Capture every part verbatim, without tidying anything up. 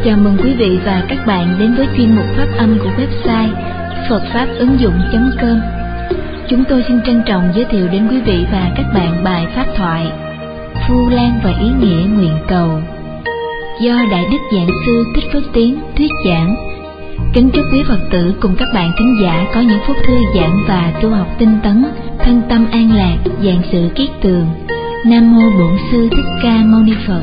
Chào mừng quý vị và các bạn đến với chuyên mục phát âm của website phật pháp ứng dụng chấm com. Chúng tôi xin trân trọng giới thiệu đến quý vị và các bạn bài pháp thoại Vu Lan và ý nghĩa nguyện cầu do Đại Đức Giảng Sư Thích Phước Tiến thuyết giảng. Kính chúc quý Phật tử cùng các bạn thính giả có những phút thư giãn và tu học tinh tấn, thân tâm an lạc, vạn sự kiết tường. Nam mô Bổn Sư Thích Ca Mâu Ni Phật.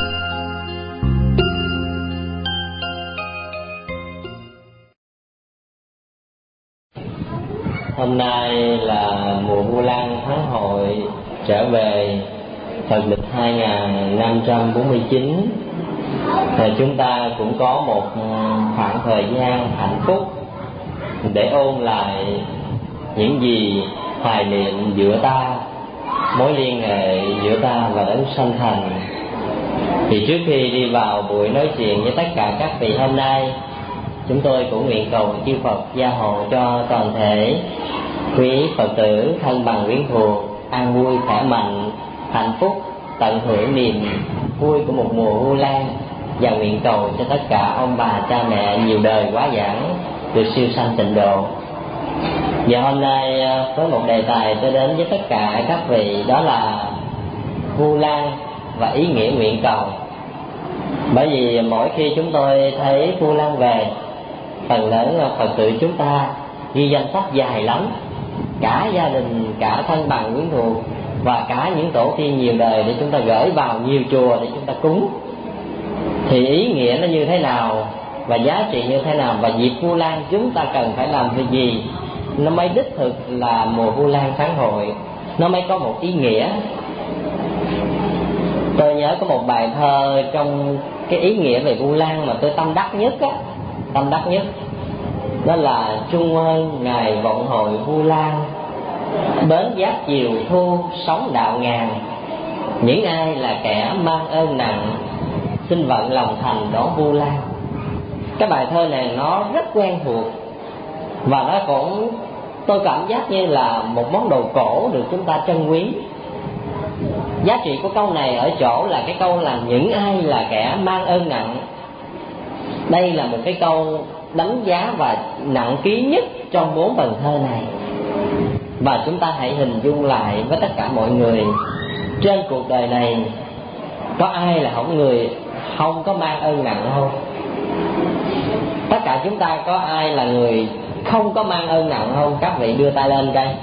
Hôm nay là mùa Vu Lan tháng hội trở về Phật lịch hai nghìn năm trăm bốn mươi chín. Và chúng ta cũng có một khoảng thời gian hạnh phúc để ôn lại những gì hoài niệm giữa ta, mối liên hệ giữa ta và đấng sanh thành. Thì trước khi đi vào buổi nói chuyện với tất cả các vị hôm nay, chúng tôi cũng nguyện cầu chư Phật gia hộ cho toàn thể quý Phật tử thân bằng quyến thuộc an vui khỏe mạnh, hạnh phúc, tận hưởng niềm vui của một mùa Vu Lan, và nguyện cầu cho tất cả ông bà cha mẹ nhiều đời quá giảng được siêu sanh tịnh độ. Và hôm nay với một đề tài tôi đến với tất cả các vị, đó là Vu Lan và ý nghĩa nguyện cầu. Bởi vì mỗi khi chúng tôi thấy Vu Lan về, phần lớn Phật tử chúng ta ghi danh sách dài lắm, cả gia đình, cả thân bằng quyến thuộc và cả những tổ tiên nhiều đời để chúng ta gửi vào nhiều chùa để chúng ta cúng. Thì ý nghĩa nó như thế nào và giá trị như thế nào, và dịp Vu Lan chúng ta cần phải làm việc gì nó mới đích thực là mùa Vu Lan tháng hội, nó mới có một ý nghĩa. Tôi nhớ có một bài thơ trong cái ý nghĩa về Vu Lan mà tôi tâm đắc nhất á, tâm đắc nhất đó là: Trung ơn ngài vọng hội Vu Lan, bến giác chiều thu sóng đạo ngàn, những ai là kẻ mang ơn nặng, xin vận lòng thành đón Vu Lan. Cái bài thơ này nó rất quen thuộc, và nó cũng, tôi cảm giác như là một món đồ cổ được chúng ta trân quý. Giá trị của câu này ở chỗ là cái câu là những ai là kẻ mang ơn nặng. Đây là một cái câu đánh giá và nặng ký nhất trong bốn phần thơ này. Và chúng ta hãy hình dung lại với tất cả mọi người, trên cuộc đời này có ai là không người không có mang ơn nặng không? Tất cả chúng ta có ai là người không có mang ơn nặng không? Các vị đưa tay lên coi.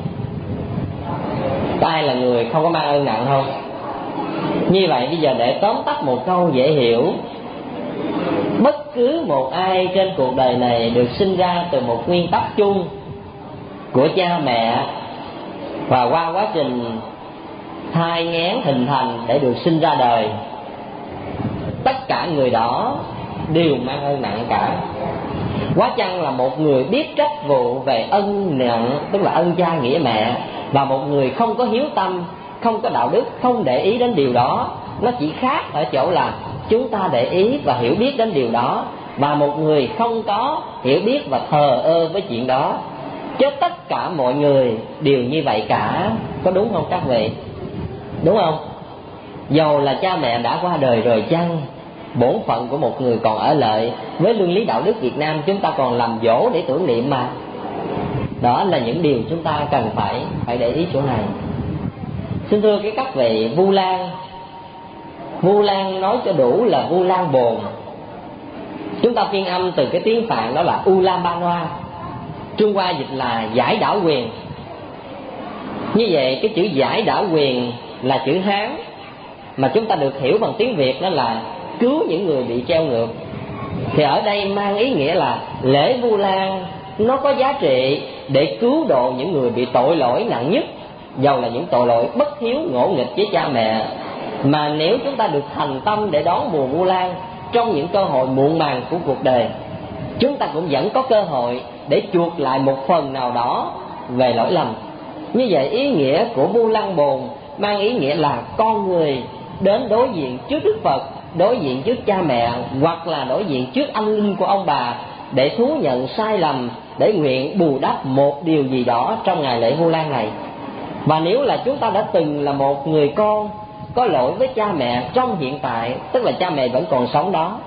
Có ai là người không có mang ơn nặng không? Như vậy bây giờ để tóm tắt một câu dễ hiểu, bất cứ một ai trên cuộc đời này được sinh ra từ một nguyên tắc chung của cha mẹ, và qua quá trình thai nghén hình thành để được sinh ra đời, tất cả người đó đều mang ơn nặng cả. Quá chăng là một người biết trách vụ về ân nặng, tức là ân cha nghĩa mẹ, và một người không có hiếu tâm, không có đạo đức, không để ý đến điều đó. Nó chỉ khác ở chỗ là chúng ta để ý và hiểu biết đến điều đó, và một người không có hiểu biết và thờ ơ với chuyện đó. Chứ tất cả mọi người đều như vậy cả. Có đúng không các vị? Đúng không? Dầu là cha mẹ đã qua đời rồi chăng, bổn phận của một người còn ở lại. Với luân lý đạo đức Việt Nam, chúng ta còn làm dỗ để tưởng niệm mà. Đó là những điều chúng ta cần phải phải để ý chỗ này. Xin thưa cái các vị, Vu Lan, Vu Lan nói cho đủ là Vu Lan bồn. Chúng ta phiên âm từ cái tiếng Phạn đó là Ulaanbaatar, Trung Hoa dịch là giải đảo quyền. Như vậy cái chữ giải đảo quyền là chữ Hán, mà chúng ta được hiểu bằng tiếng Việt đó là cứu những người bị treo ngược. Thì ở đây mang ý nghĩa là lễ Vu Lan nó có giá trị để cứu độ những người bị tội lỗi nặng nhất, dầu là những tội lỗi bất hiếu ngỗ nghịch với cha mẹ. Mà nếu chúng ta được thành tâm để đón mùa Vu Lan trong những cơ hội muộn màng của cuộc đời, chúng ta cũng vẫn có cơ hội để chuộc lại một phần nào đó về lỗi lầm. Như vậy ý nghĩa của Vu Lan bồn mang ý nghĩa là con người đến đối diện trước Đức Phật, đối diện trước cha mẹ, hoặc là đối diện trước anh linh của ông bà, để thú nhận sai lầm, để nguyện bù đắp một điều gì đó trong ngày lễ Vu Lan này. Và nếu là chúng ta đã từng là một người con có lỗi với cha mẹ trong hiện tại, tức là cha mẹ vẫn còn sống đó,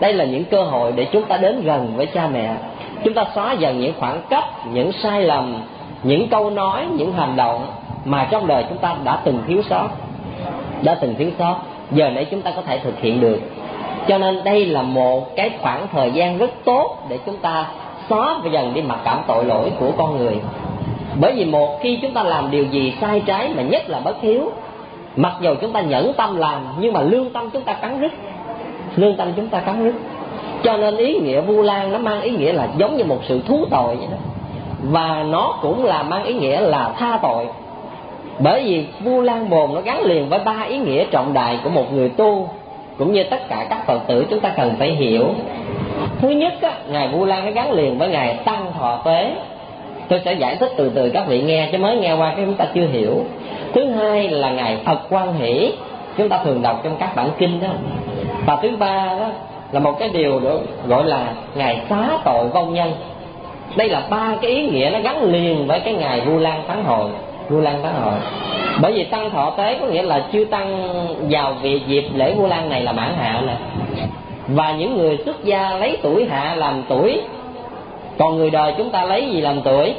Đây là những cơ hội để chúng ta đến gần với cha mẹ. Chúng ta xóa dần những khoảng cách, những sai lầm, những câu nói, những hành động mà trong đời chúng ta đã từng thiếu sót, đã từng thiếu sót. Giờ này chúng ta có thể thực hiện được. Cho nên đây là một cái khoảng thời gian rất tốt để chúng ta xóa và dần đi mặc cảm tội lỗi của con người. Bởi vì một khi chúng ta làm điều gì sai trái, mà nhất là bất hiếu, mặc dù chúng ta nhẫn tâm làm, nhưng mà lương tâm chúng ta cắn rứt, lương tâm chúng ta cắn rứt. Cho nên ý nghĩa Vu Lan nó mang ý nghĩa là giống như một sự thú tội vậy đó. Và nó cũng là mang ý nghĩa là tha tội. Bởi vì Vu Lan Bồn nó gắn liền với ba ý nghĩa trọng đại của một người tu, cũng như tất cả các Phật tử chúng ta cần phải hiểu. Thứ nhất á, Ngài Vu Lan nó gắn liền với Ngài Tăng Thọ Tuế. Tôi sẽ giải thích từ từ các vị nghe, chứ mới nghe qua cái chúng ta chưa hiểu. Thứ hai là Ngài Phật Quan Hỷ, chúng ta thường đọc trong các bản kinh đó. Và thứ ba đó là một cái điều đó gọi là Ngài Xá Tội Vong Nhân. Đây là ba cái ý nghĩa nó gắn liền với cái Ngài Vu Lan Thắng Hội. Vu Lan Thắng Hội. Bởi vì Tăng Thọ Tế có nghĩa là chư Tăng vào việc dịp lễ Vu Lan này là mãn hạ nè. Và những người xuất gia lấy tuổi hạ làm tuổi. Còn người đời chúng ta lấy gì làm tuổi?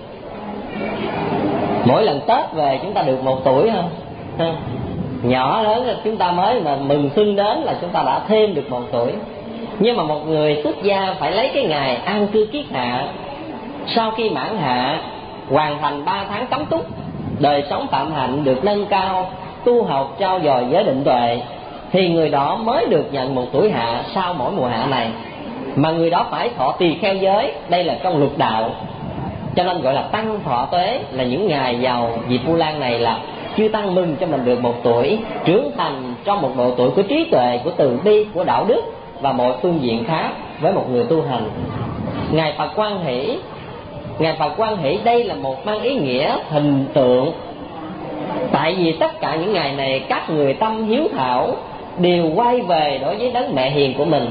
Mỗi lần Tết về chúng ta được một tuổi không? không? Nhỏ lớn chúng ta mới mà mừng xuân đến là chúng ta đã thêm được một tuổi. Nhưng mà một người xuất gia phải lấy cái ngày an cư kiết hạ. Sau khi mãn hạ, hoàn thành ba tháng cấm túc, đời sống phạm hạnh được nâng cao, tu học trao dồi giới định tuệ, thì người đó mới được nhận một tuổi hạ sau mỗi mùa hạ này. Mà người đó phải thọ tỳ kheo giới, đây là trong luật đạo. Cho nên gọi là Tăng Thọ Tuế, là những ngày vào dịp Vu Lan này là chư Tăng mừng cho mình được một tuổi, trưởng thành trong một độ tuổi của trí tuệ, của từ bi, của đạo đức và mọi phương diện khác với một người tu hành. Ngài Phật Quan Hỷ, Ngài Phật Quan Hỷ đây là một mang ý nghĩa hình tượng. Tại vì tất cả những ngày này các người tâm hiếu thảo đều quay về đối với đấng mẹ hiền của mình.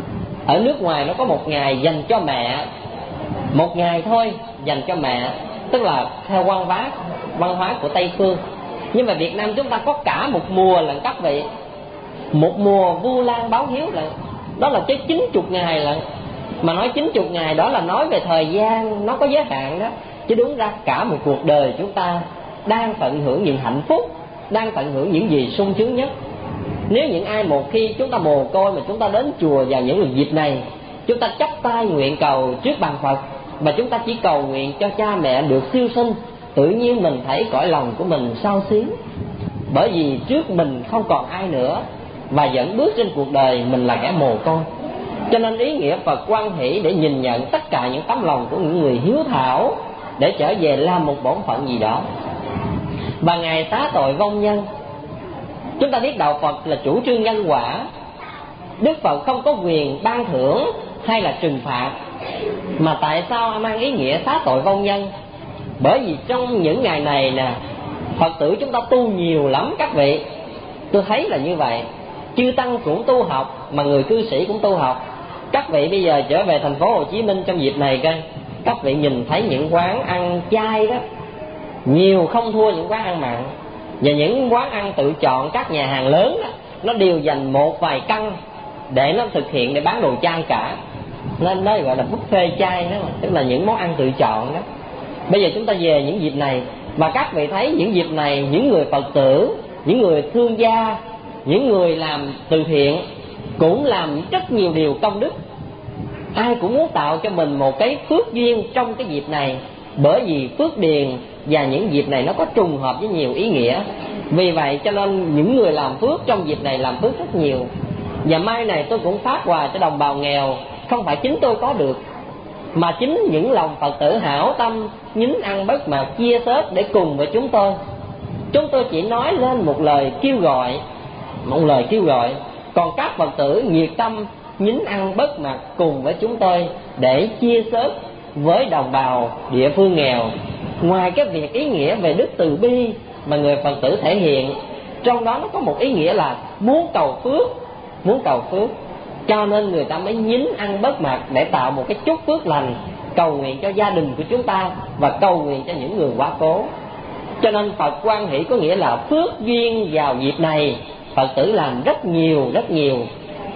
Ở nước ngoài nó có một ngày dành cho mẹ, một ngày thôi dành cho mẹ, tức là theo văn hóa văn hóa của Tây phương. Nhưng mà Việt Nam chúng ta có cả một mùa lận các vị, một mùa Vu Lan báo hiếu lận, đó là tới chín mươi ngày lận. Mà nói chín mươi ngày đó là nói về thời gian nó có giới hạn đó, chứ đúng ra cả một cuộc đời chúng ta đang tận hưởng những hạnh phúc, đang tận hưởng những gì sung sướng nhất. Nếu những ai một khi chúng ta mồ côi mà chúng ta đến chùa vào những dịp này, chúng ta chắp tay nguyện cầu trước bàn Phật, và chúng ta chỉ cầu nguyện cho cha mẹ được siêu sinh, tự nhiên mình thấy cõi lòng của mình xao xuyến. Bởi vì trước mình không còn ai nữa, và dẫn bước trên cuộc đời mình là kẻ mồ côi. Cho nên ý nghĩa Phật Quan Hỷ để nhìn nhận tất cả những tấm lòng của những người hiếu thảo để trở về làm một bổn phận gì đó. Và Ngài Xá Tội Vong Nhân, chúng ta biết đạo Phật là chủ trương nhân quả. Đức Phật không có quyền ban thưởng hay là trừng phạt. Mà tại sao mang ý nghĩa xá tội vong nhân? Bởi vì trong những ngày này nè, Phật tử chúng ta tu nhiều lắm các vị. Tôi thấy là như vậy. Chư Tăng cũng tu học, mà người cư sĩ cũng tu học. Các vị bây giờ trở về thành phố Hồ Chí Minh trong dịp này coi, các vị nhìn thấy những quán ăn chay đó nhiều không thua những quán ăn mặn. Và những quán ăn tự chọn các nhà hàng lớn đó, nó đều dành một vài căn để nó thực hiện để bán đồ chay cả. Nên nó gọi là buffet chay đó, tức là những món ăn tự chọn đó. Bây giờ chúng ta về những dịp này, mà các vị thấy những dịp này, những người Phật tử, những người thương gia, những người làm từ thiện cũng làm rất nhiều điều công đức. Ai cũng muốn tạo cho mình một cái phước duyên trong cái dịp này, bởi vì phước điền và những dịp này nó có trùng hợp với nhiều ý nghĩa. Vì vậy cho nên những người làm phước trong dịp này làm phước rất nhiều. Và mai này tôi cũng phát quà cho đồng bào nghèo, không phải chính tôi có được, mà chính những lòng Phật tử hảo tâm nhín ăn bớt mà chia sớt để cùng với chúng tôi. Chúng tôi chỉ nói lên một lời kêu gọi, một lời kêu gọi, còn các Phật tử nhiệt tâm nhín ăn bớt mặt cùng với chúng tôi để chia sớt với đồng bào địa phương nghèo. Ngoài cái việc ý nghĩa về đức từ bi mà người Phật tử thể hiện, trong đó nó có một ý nghĩa là muốn cầu phước, muốn cầu phước, cho nên người ta mới nhín ăn bớt mặt để tạo một cái chút phước lành, cầu nguyện cho gia đình của chúng ta và cầu nguyện cho những người quá cố. Cho nên Phật Quan Hỷ có nghĩa là phước duyên vào dịp này Phật tử làm rất nhiều rất nhiều.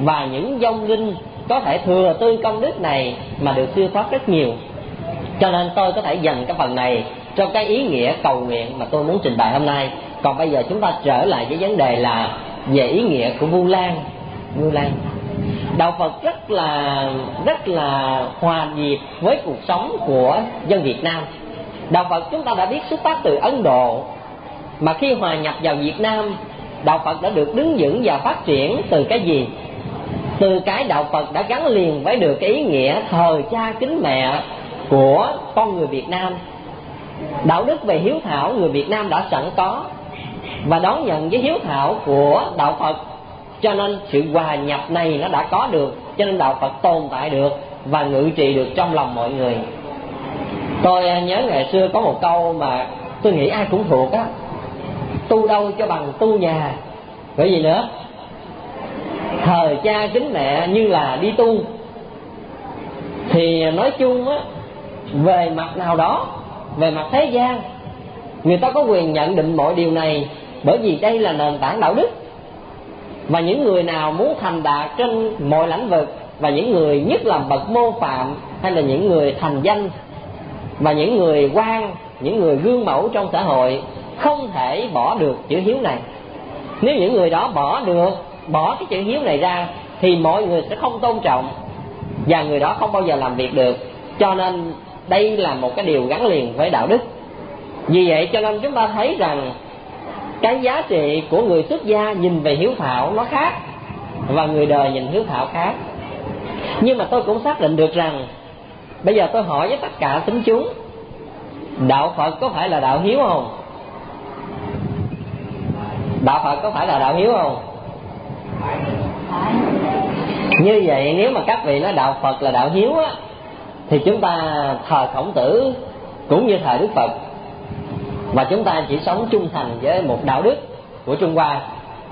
và những vong linh có thể thừa tư công đức này mà được siêu thoát rất nhiều. Cho nên tôi có thể dành cái phần này trong cái ý nghĩa cầu nguyện mà tôi muốn trình bày hôm nay. Còn bây giờ chúng ta trở lại với vấn đề là về ý nghĩa của Vu Lan. Vu Lan, đạo Phật rất là rất là hòa nhịp với cuộc sống của dân Việt Nam. Đạo Phật chúng ta đã biết xuất phát từ Ấn Độ, mà khi hòa nhập vào Việt Nam, đạo Phật đã được đứng vững và phát triển từ cái gì? Từ cái đạo Phật đã gắn liền với được cái ý nghĩa thờ cha kính mẹ của con người Việt Nam. Đạo đức về hiếu thảo người Việt Nam đã sẵn có, và đón nhận với hiếu thảo của đạo Phật, cho nên sự hòa nhập này nó đã có được, cho nên đạo Phật tồn tại được và ngự trị được trong lòng mọi người. Tôi nhớ ngày xưa có một câu mà tôi nghĩ ai cũng thuộc á: tu đâu cho bằng tu nhà. Bởi gì nữa? Thờ cha kính mẹ như là đi tu. Thì nói chung á, về mặt nào đó, về mặt thế gian, người ta có quyền nhận định mọi điều này, bởi vì đây là nền tảng đạo đức. Và những người nào muốn thành đạt trên mọi lĩnh vực, và những người nhất là bậc mô phạm, hay là những người thành danh, và những người quan, những người gương mẫu trong xã hội, không thể bỏ được chữ hiếu này. Nếu những người đó bỏ được, bỏ cái chữ hiếu này ra, thì mọi người sẽ không tôn trọng, và người đó không bao giờ làm việc được. Cho nên đây là một cái điều gắn liền với đạo đức. Vì vậy cho nên chúng ta thấy rằng cái giá trị của người xuất gia nhìn về hiếu thảo nó khác, và người đời nhìn hiếu thảo khác. Nhưng mà tôi cũng xác định được rằng, bây giờ tôi hỏi với tất cả tín chúng, đạo Phật có phải là đạo hiếu không? Đạo Phật có phải là đạo hiếu không? Như vậy nếu mà các vị nói đạo Phật là đạo hiếu á, thì chúng ta thờ Khổng Tử cũng như thờ Đức Phật, và chúng ta chỉ sống trung thành với một đạo đức của Trung Hoa.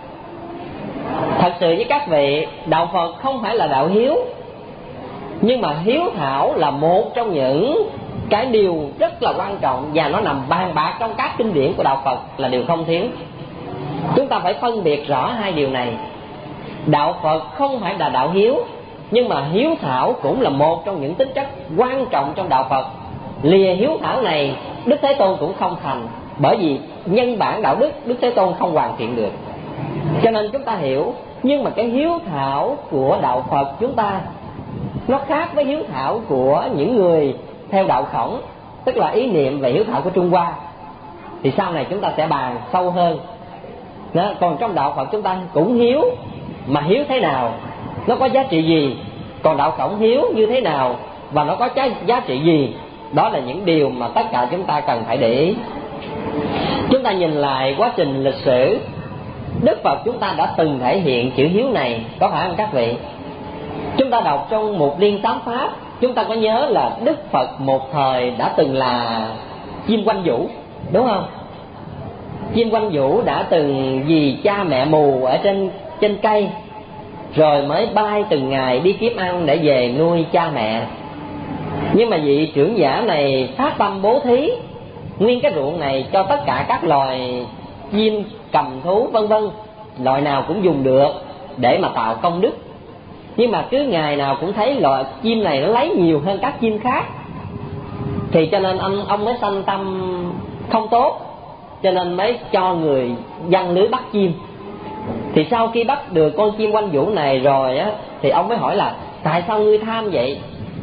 Thật sự với các vị, đạo Phật không phải là đạo hiếu, nhưng mà hiếu thảo là một trong những cái điều rất là quan trọng, và nó nằm bàn bạc trong các kinh điển của đạo Phật là điều không thiếu. Chúng ta phải phân biệt rõ hai điều này. Đạo Phật không phải là đạo hiếu, nhưng mà hiếu thảo cũng là một trong những tính chất quan trọng trong đạo Phật. Lìa hiếu thảo này, Đức Thế Tôn cũng không thành, bởi vì nhân bản đạo đức Đức Thế Tôn không hoàn thiện được. Cho nên chúng ta hiểu, nhưng mà cái hiếu thảo của đạo Phật chúng ta nó khác với hiếu thảo của những người theo đạo Khổng, tức là ý niệm về hiếu thảo của Trung Hoa. Thì sau này chúng ta sẽ bàn sâu hơn. Đó, còn trong đạo Phật chúng ta cũng hiếu, mà hiếu thế nào, nó có giá trị gì? Còn đạo Khổng hiếu như thế nào và nó có giá trị gì? Đó là những điều mà tất cả chúng ta cần phải để ý. Chúng ta nhìn lại quá trình lịch sử, Đức Phật chúng ta đã từng thể hiện chữ hiếu này, có phải không các vị? Chúng ta đọc trong một Liên Tám Pháp, chúng ta có nhớ là Đức Phật một thời đã từng là chim quanh vũ, đúng không? Chim quanh vũ đã từng vì cha mẹ mù ở trên trên cây, rồi mới bay từng ngày đi kiếm ăn để về nuôi cha mẹ. Nhưng mà vị trưởng giả này phát tâm bố thí nguyên cái ruộng này cho tất cả các loài chim, cầm thú vân vân, loài nào cũng dùng được để mà tạo công đức. Nhưng mà cứ ngày nào cũng thấy loài chim này nó lấy nhiều hơn các chim khác, thì cho nên ông, ông mới sanh tâm không tốt, cho nên mới cho người giăng lưới bắt chim. Thì sau khi bắt được con chim quanh vũ này rồi á, thì ông mới hỏi là tại sao ngươi tham vậy?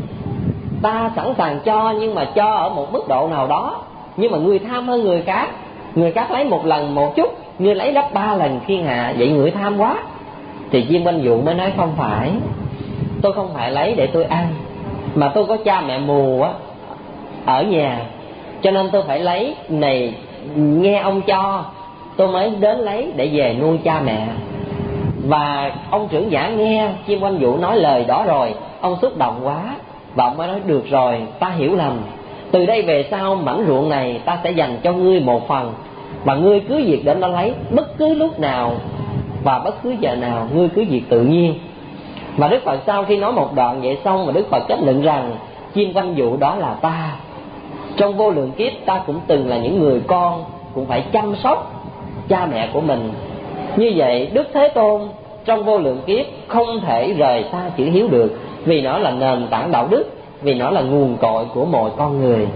Ta sẵn sàng cho, nhưng mà cho ở một mức độ nào đó. Nhưng mà ngươi tham hơn người khác, người khác lấy một lần một chút, ngươi lấy gấp ba lần thiên hạ, vậy ngươi tham quá. Thì chim quanh vũ mới nói không phải, tôi không phải lấy để tôi ăn, mà tôi có cha mẹ mù á ở nhà, cho nên tôi phải lấy này, nghe ông cho tôi mới đến lấy để về nuôi cha mẹ. Và ông trưởng giả nghe chim quanh vũ nói lời đó rồi, ông xúc động quá, và ông mới nói được rồi, ta hiểu lầm. Từ đây về sau mảnh ruộng này ta sẽ dành cho ngươi một phần, và ngươi cứ việc đến đó lấy bất cứ lúc nào và bất cứ giờ nào, ngươi cứ việc tự nhiên. Và Đức Phật sau khi nói một đoạn vậy xong, mà Đức Phật kết luận rằng chim quanh vũ đó là ta. Trong vô lượng kiếp ta cũng từng là những người con, cũng phải chăm sóc cha mẹ của mình. Như vậy Đức Thế Tôn trong vô lượng kiếp không thể rời xa chữ hiếu được, vì nó là nền tảng đạo đức, vì nó là nguồn cội của mọi con người.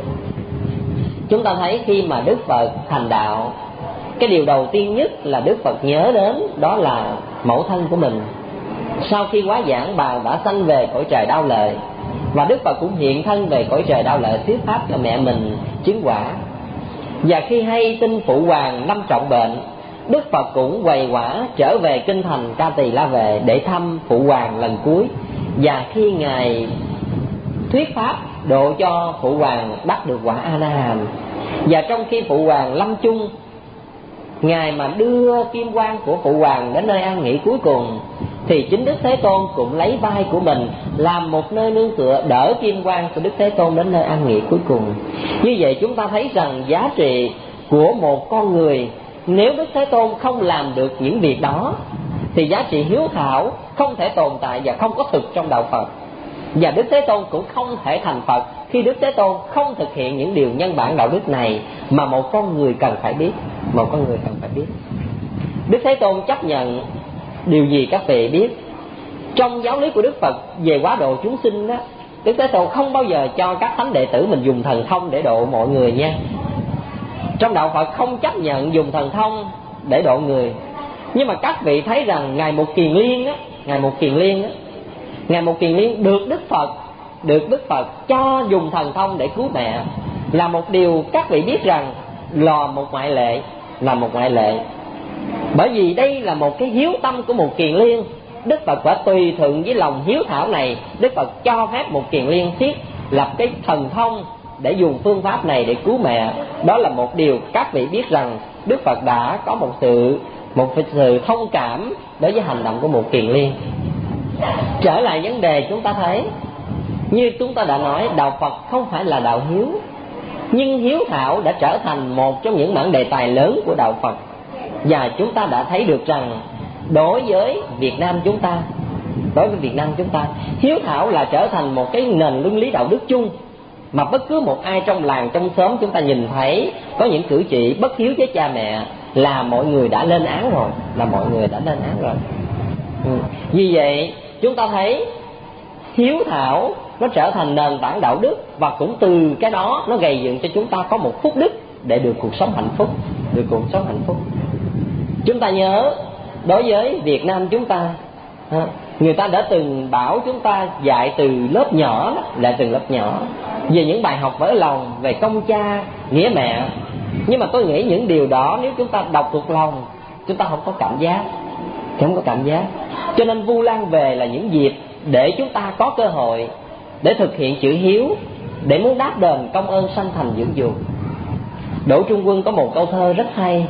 Chúng ta thấy khi mà Đức Phật thành đạo, cái điều đầu tiên nhất là Đức Phật nhớ đến đó là mẫu thân của mình. Sau khi hóa giảng, bà đã sanh về cõi trời Đao Lợi, và Đức Phật cũng hiện thân về cõi trời Đao Lợi thuyết pháp cho mẹ mình chứng quả. Và khi hay tin phụ hoàng lâm trọng bệnh, Đức Phật cũng quầy quả trở về kinh thành Ca Tỳ La Vệ để thăm phụ hoàng lần cuối. Và khi Ngài thuyết pháp độ cho phụ hoàng đắc được quả A La Hàm. Và trong khi phụ hoàng lâm chung, Ngài mà đưa kim quan của phụ hoàng đến nơi an nghỉ cuối cùng, thì chính Đức Thế Tôn cũng lấy vai của mình làm một nơi nương tựa, đỡ kim quan của Đức Thế Tôn đến nơi an nghỉ cuối cùng. Như vậy chúng ta thấy rằng giá trị của một con người, nếu Đức Thế Tôn không làm được những việc đó, thì giá trị hiếu thảo không thể tồn tại và không có thực trong đạo Phật. Và Đức Thế Tôn cũng không thể thành Phật khi Đức Thế Tôn không thực hiện những điều nhân bản đạo đức này mà một con người cần phải biết. Một con người cần phải biết. Đức Thế Tôn chấp nhận điều gì các vị biết? Trong giáo lý của Đức Phật về hóa độ chúng sinh đó, Đức Thế Tôn không bao giờ cho các thánh đệ tử mình dùng thần thông để độ mọi người nha. Trong đạo Phật không chấp nhận dùng thần thông để độ người. Nhưng mà các vị thấy rằng Ngài Một Kiền Liên á, Ngài Một Kiền Liên á, Ngài Một Kiền Liên được Đức Phật được Đức Phật cho dùng thần thông để cứu mẹ, là một điều các vị biết rằng là một ngoại lệ, là một ngoại lệ. Bởi vì đây là một cái hiếu tâm của Một Kiền Liên. Đức Phật phải tùy thuận với lòng hiếu thảo này, Đức Phật cho phép Một Kiền Liên thiết lập cái thần thông để dùng phương pháp này để cứu mẹ. Đó là một điều các vị biết rằng Đức Phật đã có một sự một sự thông cảm đối với hành động của Một Kiền Liên. Trở lại vấn đề, chúng ta thấy như chúng ta đã nói, đạo Phật không phải là đạo hiếu, nhưng hiếu thảo đã trở thành một trong những mảng đề tài lớn của đạo Phật. Và chúng ta đã thấy được rằng đối với Việt Nam chúng ta, đối với Việt Nam chúng ta, hiếu thảo là trở thành một cái nền luân lý đạo đức chung, mà bất cứ một ai trong làng trong xóm chúng ta nhìn thấy có những cử chỉ bất hiếu với cha mẹ là mọi người đã lên án rồi, là mọi người đã lên án rồi. Ừ. Vì vậy chúng ta thấy hiếu thảo nó trở thành nền tảng đạo đức, và cũng từ cái đó nó gây dựng cho chúng ta có một phúc đức để được cuộc sống hạnh phúc, được cuộc sống hạnh phúc. Chúng ta nhớ đối với Việt Nam chúng ta, người ta đã từng bảo chúng ta dạy từ lớp nhỏ đó, lại từ lớp nhỏ về những bài học vỡ lòng về công cha nghĩa mẹ. Nhưng mà tôi nghĩ những điều đó nếu chúng ta đọc thuộc lòng, chúng ta không có cảm giác, không có cảm giác. Cho nên Vu Lan về là những dịp để chúng ta có cơ hội để thực hiện chữ hiếu, để muốn đáp đền công ơn sanh thành dưỡng dục. Đỗ Trung Quân có một câu thơ rất hay: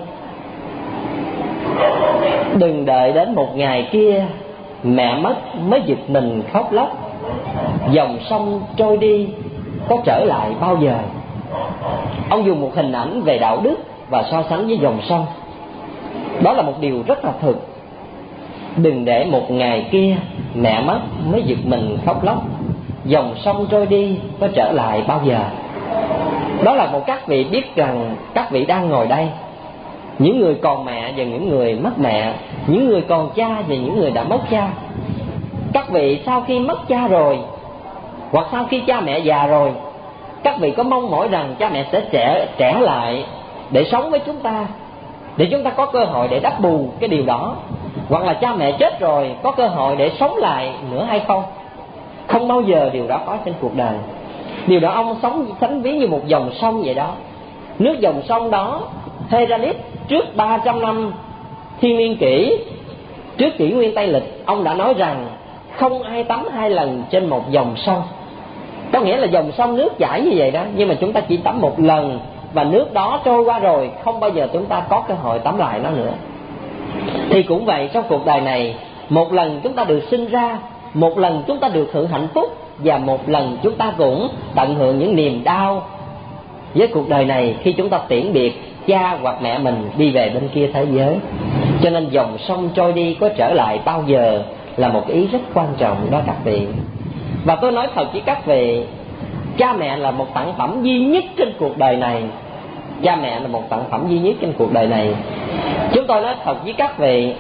đừng đợi đến một ngày kia mẹ mất mới giật mình khóc lóc, dòng sông trôi đi có trở lại bao giờ. Ông dùng một hình ảnh về đạo đức và so sánh với dòng sông. Đó là một điều rất là thực. Đừng để một ngày kia mẹ mất mới giật mình khóc lóc, dòng sông trôi đi có trở lại bao giờ. Đó là một các vị biết rằng các vị đang ngồi đây, những người còn mẹ và những người mất mẹ, những người còn cha và những người đã mất cha. Các vị sau khi mất cha rồi, hoặc sau khi cha mẹ già rồi, các vị có mong mỏi rằng cha mẹ sẽ trẻ, trẻ lại để sống với chúng ta, để chúng ta có cơ hội để đắp bù cái điều đó. Hoặc là cha mẹ chết rồi có cơ hội để sống lại nữa hay không? Không bao giờ điều đó có trên cuộc đời. Điều đó ông sống sánh ví như một dòng sông vậy đó. Nước dòng sông đó, Heralit trước ba trăm năm Thiên Niên Kỷ, trước kỷ nguyên Tây Lịch, ông đã nói rằng không ai tắm hai lần trên một dòng sông. Có nghĩa là dòng sông nước chảy như vậy đó, nhưng mà chúng ta chỉ tắm một lần, và nước đó trôi qua rồi, không bao giờ chúng ta có cơ hội tắm lại nó nữa. Thì cũng vậy, trong cuộc đời này, một lần chúng ta được sinh ra, một lần chúng ta được hưởng hạnh phúc, và một lần chúng ta cũng tận hưởng những niềm đau với cuộc đời này khi chúng ta tiễn biệt cha hoặc mẹ mình đi về bên kia thế giới. Cho nên dòng sông trôi đi có trở lại bao giờ là một ý rất quan trọng đó các vị. Và tôi nói thật với các vị, cha mẹ là một sản phẩm duy nhất trên cuộc đời này. Cha mẹ là một sản phẩm duy nhất trên cuộc đời này. Chúng tôi nói thật với các vị,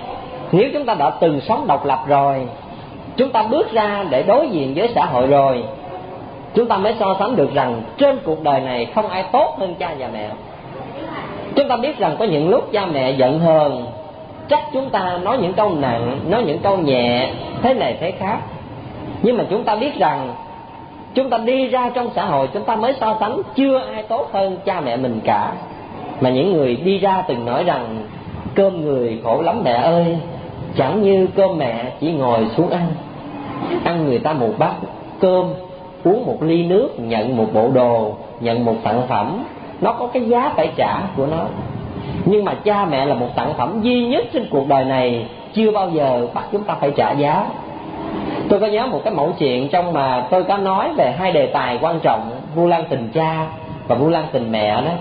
Nếu chúng ta đã từng sống độc lập rồi, chúng ta bước ra để đối diện với xã hội rồi, chúng ta mới so sánh được rằng trên cuộc đời này không ai tốt hơn cha và mẹ. Chúng ta biết rằng có những lúc cha mẹ giận hờn, trách chúng ta, nói những câu nặng, nói những câu nhẹ, thế này thế khác. Nhưng mà chúng ta biết rằng chúng ta đi ra trong xã hội, chúng ta mới so sánh chưa ai tốt hơn cha mẹ mình cả. Mà những người đi ra từng nói rằng cơm người khổ lắm mẹ ơi, chẳng như cơm mẹ chỉ ngồi xuống ăn. Ăn người ta một bát cơm, uống một ly nước, nhận một bộ đồ, nhận một tặng phẩm, nó có cái giá phải trả của nó. Nhưng mà cha mẹ là một tặng phẩm duy nhất trên cuộc đời này, chưa bao giờ bắt chúng ta phải trả giá. Tôi có nhớ một cái mẫu chuyện trong mà tôi có nói về hai đề tài quan trọng, Vu Lan tình cha và Vu Lan tình mẹ đó.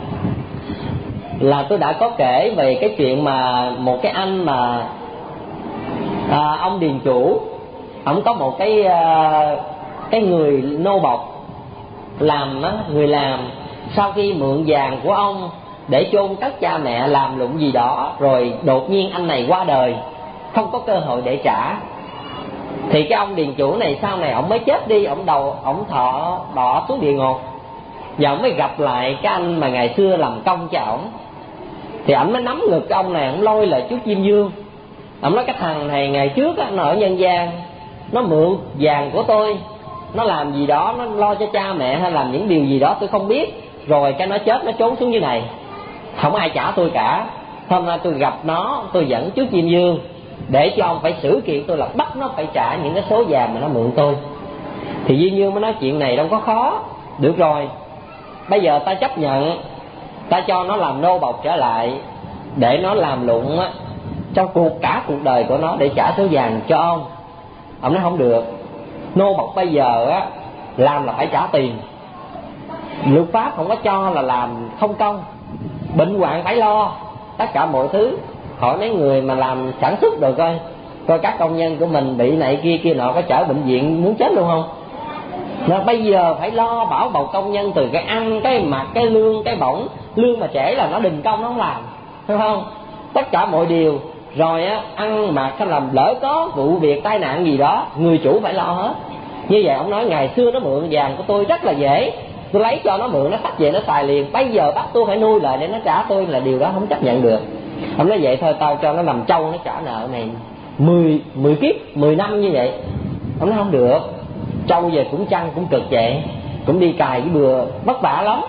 Là tôi đã có kể về cái chuyện mà một cái anh mà à, ông điền chủ, ông có một cái à, cái người nô bộc làm á, người làm sau khi mượn vàng của ông để chôn cất cha mẹ, làm lụng gì đó, rồi đột nhiên anh này qua đời, không có cơ hội để trả. Thì cái ông điền chủ này sau này ông mới chết đi, ông đầu ông thọ đọa xuống địa ngục, và ông mới gặp lại cái anh mà ngày xưa làm công cho ổng. Thì ảnh mới nắm ngực cái ông này, ông lôi lại trước Diêm Vương. Ông nói cái thằng này ngày trước á, nó ở nhân gian, nó mượn vàng của tôi, nó làm gì đó, nó lo cho cha mẹ hay làm những điều gì đó tôi không biết, rồi cái nó chết, nó trốn xuống dưới này, không ai trả tôi cả. Hôm nay tôi gặp nó, tôi dẫn trước Diêm Vương để cho ông phải xử kiện tôi, là bắt nó phải trả những cái số vàng mà nó mượn tôi. Thì Diêm Vương mới nói chuyện này đâu có khó, được rồi, bây giờ ta chấp nhận, ta cho nó làm nô bộc trở lại, để nó làm lụng á, cho cuộc cả cuộc đời của nó để trả số vàng cho ông. Ông nói không được, nô bộc bây giờ á làm là phải trả tiền, luật pháp không có cho là làm không công, bệnh hoạn phải lo tất cả mọi thứ. Hỏi mấy người mà làm sản xuất được coi, coi các công nhân của mình bị này kia kia nọ, có chở bệnh viện muốn chết luôn không? Mà bây giờ phải lo bảo bọc công nhân từ cái ăn, cái mặc, cái lương, cái bổng. Lương mà trễ là nó đình công, nó không làm, phải không? Tất cả mọi điều. Rồi á, ăn mặc hay làm lỡ có vụ việc tai nạn gì đó, người chủ phải lo hết. Như vậy ông nói ngày xưa nó mượn vàng của tôi rất là dễ, tôi lấy cho nó mượn, nó xách về nó xài liền. Bây giờ bắt tôi phải nuôi lại để nó trả tôi, là điều đó không chấp nhận được. Ông nói vậy thôi, tao cho nó làm trâu, nó trả nợ này mười, mười kiếp, mười năm như vậy. Ông nói không được, trâu về cũng chăn cũng cực vậy, cũng đi cài cái bừa vất vả lắm.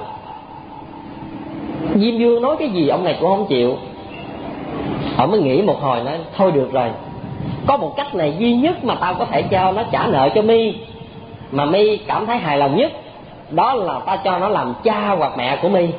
Diêm Vương nói cái gì ông này cũng không chịu. Ông mới nghĩ một hồi, nói thôi được rồi, có một cách này duy nhất mà tao có thể cho nó trả nợ cho mi, mà mi cảm thấy hài lòng nhất, đó là ta cho nó làm cha hoặc mẹ của mi.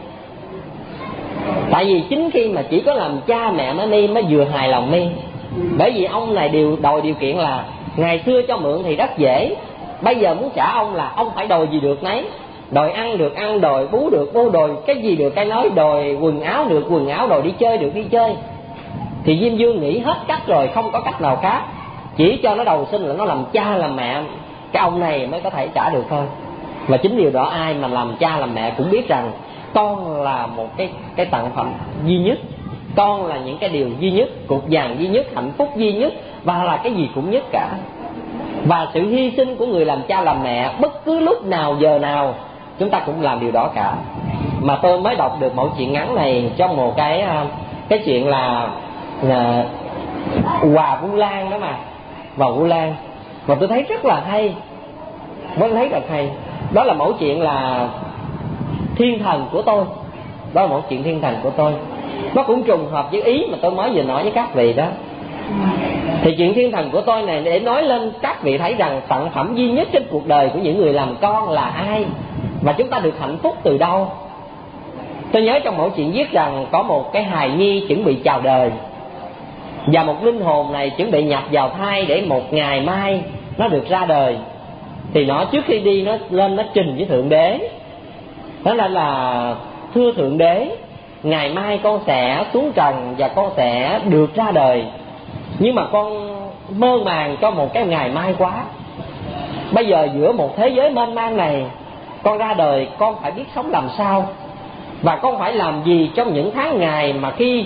Tại vì chính khi mà chỉ có làm cha mẹ mới mi mới vừa hài lòng mi. Bởi vì ông này điều đòi điều kiện là ngày xưa cho mượn thì rất dễ, bây giờ muốn trả ông là ông phải đòi gì được nấy. Đòi ăn được ăn, đòi bú được bú, đòi cái gì được cái nói, đòi quần áo được quần áo, đòi đi chơi được đi chơi. Thì Diêm Vương nghĩ hết cách rồi, không có cách nào khác, chỉ cho nó đầu sinh là nó làm cha làm mẹ, cái ông này mới có thể trả được thôi. Và chính điều đó ai mà làm cha làm mẹ cũng biết rằng con là một cái cái tặng phẩm duy nhất, con là những cái điều duy nhất, cục vàng duy nhất, hạnh phúc duy nhất, và là cái gì cũng nhất cả. Và sự hy sinh của người làm cha làm mẹ bất cứ lúc nào giờ nào chúng ta cũng làm điều đó cả. Mà tôi mới đọc được mẫu chuyện ngắn này trong một cái cái chuyện là, là Hòa Vu Lan đó mà, và Vu Lan, mà tôi thấy rất là hay, mới thấy rất hay. Đó là mẫu chuyện là thiên thần của tôi, đó là mẫu chuyện thiên thần của tôi. Nó cũng trùng hợp với ý mà tôi mới vừa nói với các vị đó. Thì chuyện thiên thần của tôi này để nói lên các vị thấy rằng tặng phẩm duy nhất trên cuộc đời của những người làm con là ai, và chúng ta được hạnh phúc từ đâu. Tôi nhớ trong mẫu chuyện viết rằng có một cái hài nhi chuẩn bị chào đời, và một linh hồn này chuẩn bị nhập vào thai để một ngày mai nó được ra đời. Thì nó trước khi đi nó lên nó trình với Thượng Đế, đó là là thưa Thượng Đế, ngày mai con sẽ xuống trần và con sẽ được ra đời, nhưng mà con mơ màng cho một cái ngày mai quá. Bây giờ giữa một thế giới mênh mang này, con ra đời con phải biết sống làm sao, và con phải làm gì trong những tháng ngày mà khi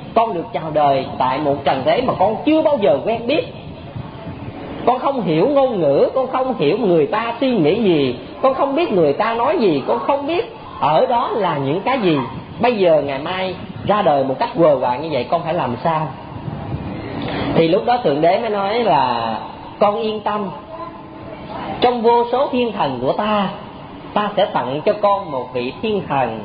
con được chào đời tại một trần thế mà con chưa bao giờ quen biết. Con không hiểu ngôn ngữ, con không hiểu người ta suy nghĩ gì, con không biết người ta nói gì, con không biết ở đó là những cái gì. Bây giờ ngày mai ra đời một cách quờ quạng như vậy, con phải làm sao? Thì lúc đó Thượng Đế mới nói là con yên tâm, trong vô số thiên thần của ta, ta sẽ tặng cho con một vị thiên thần,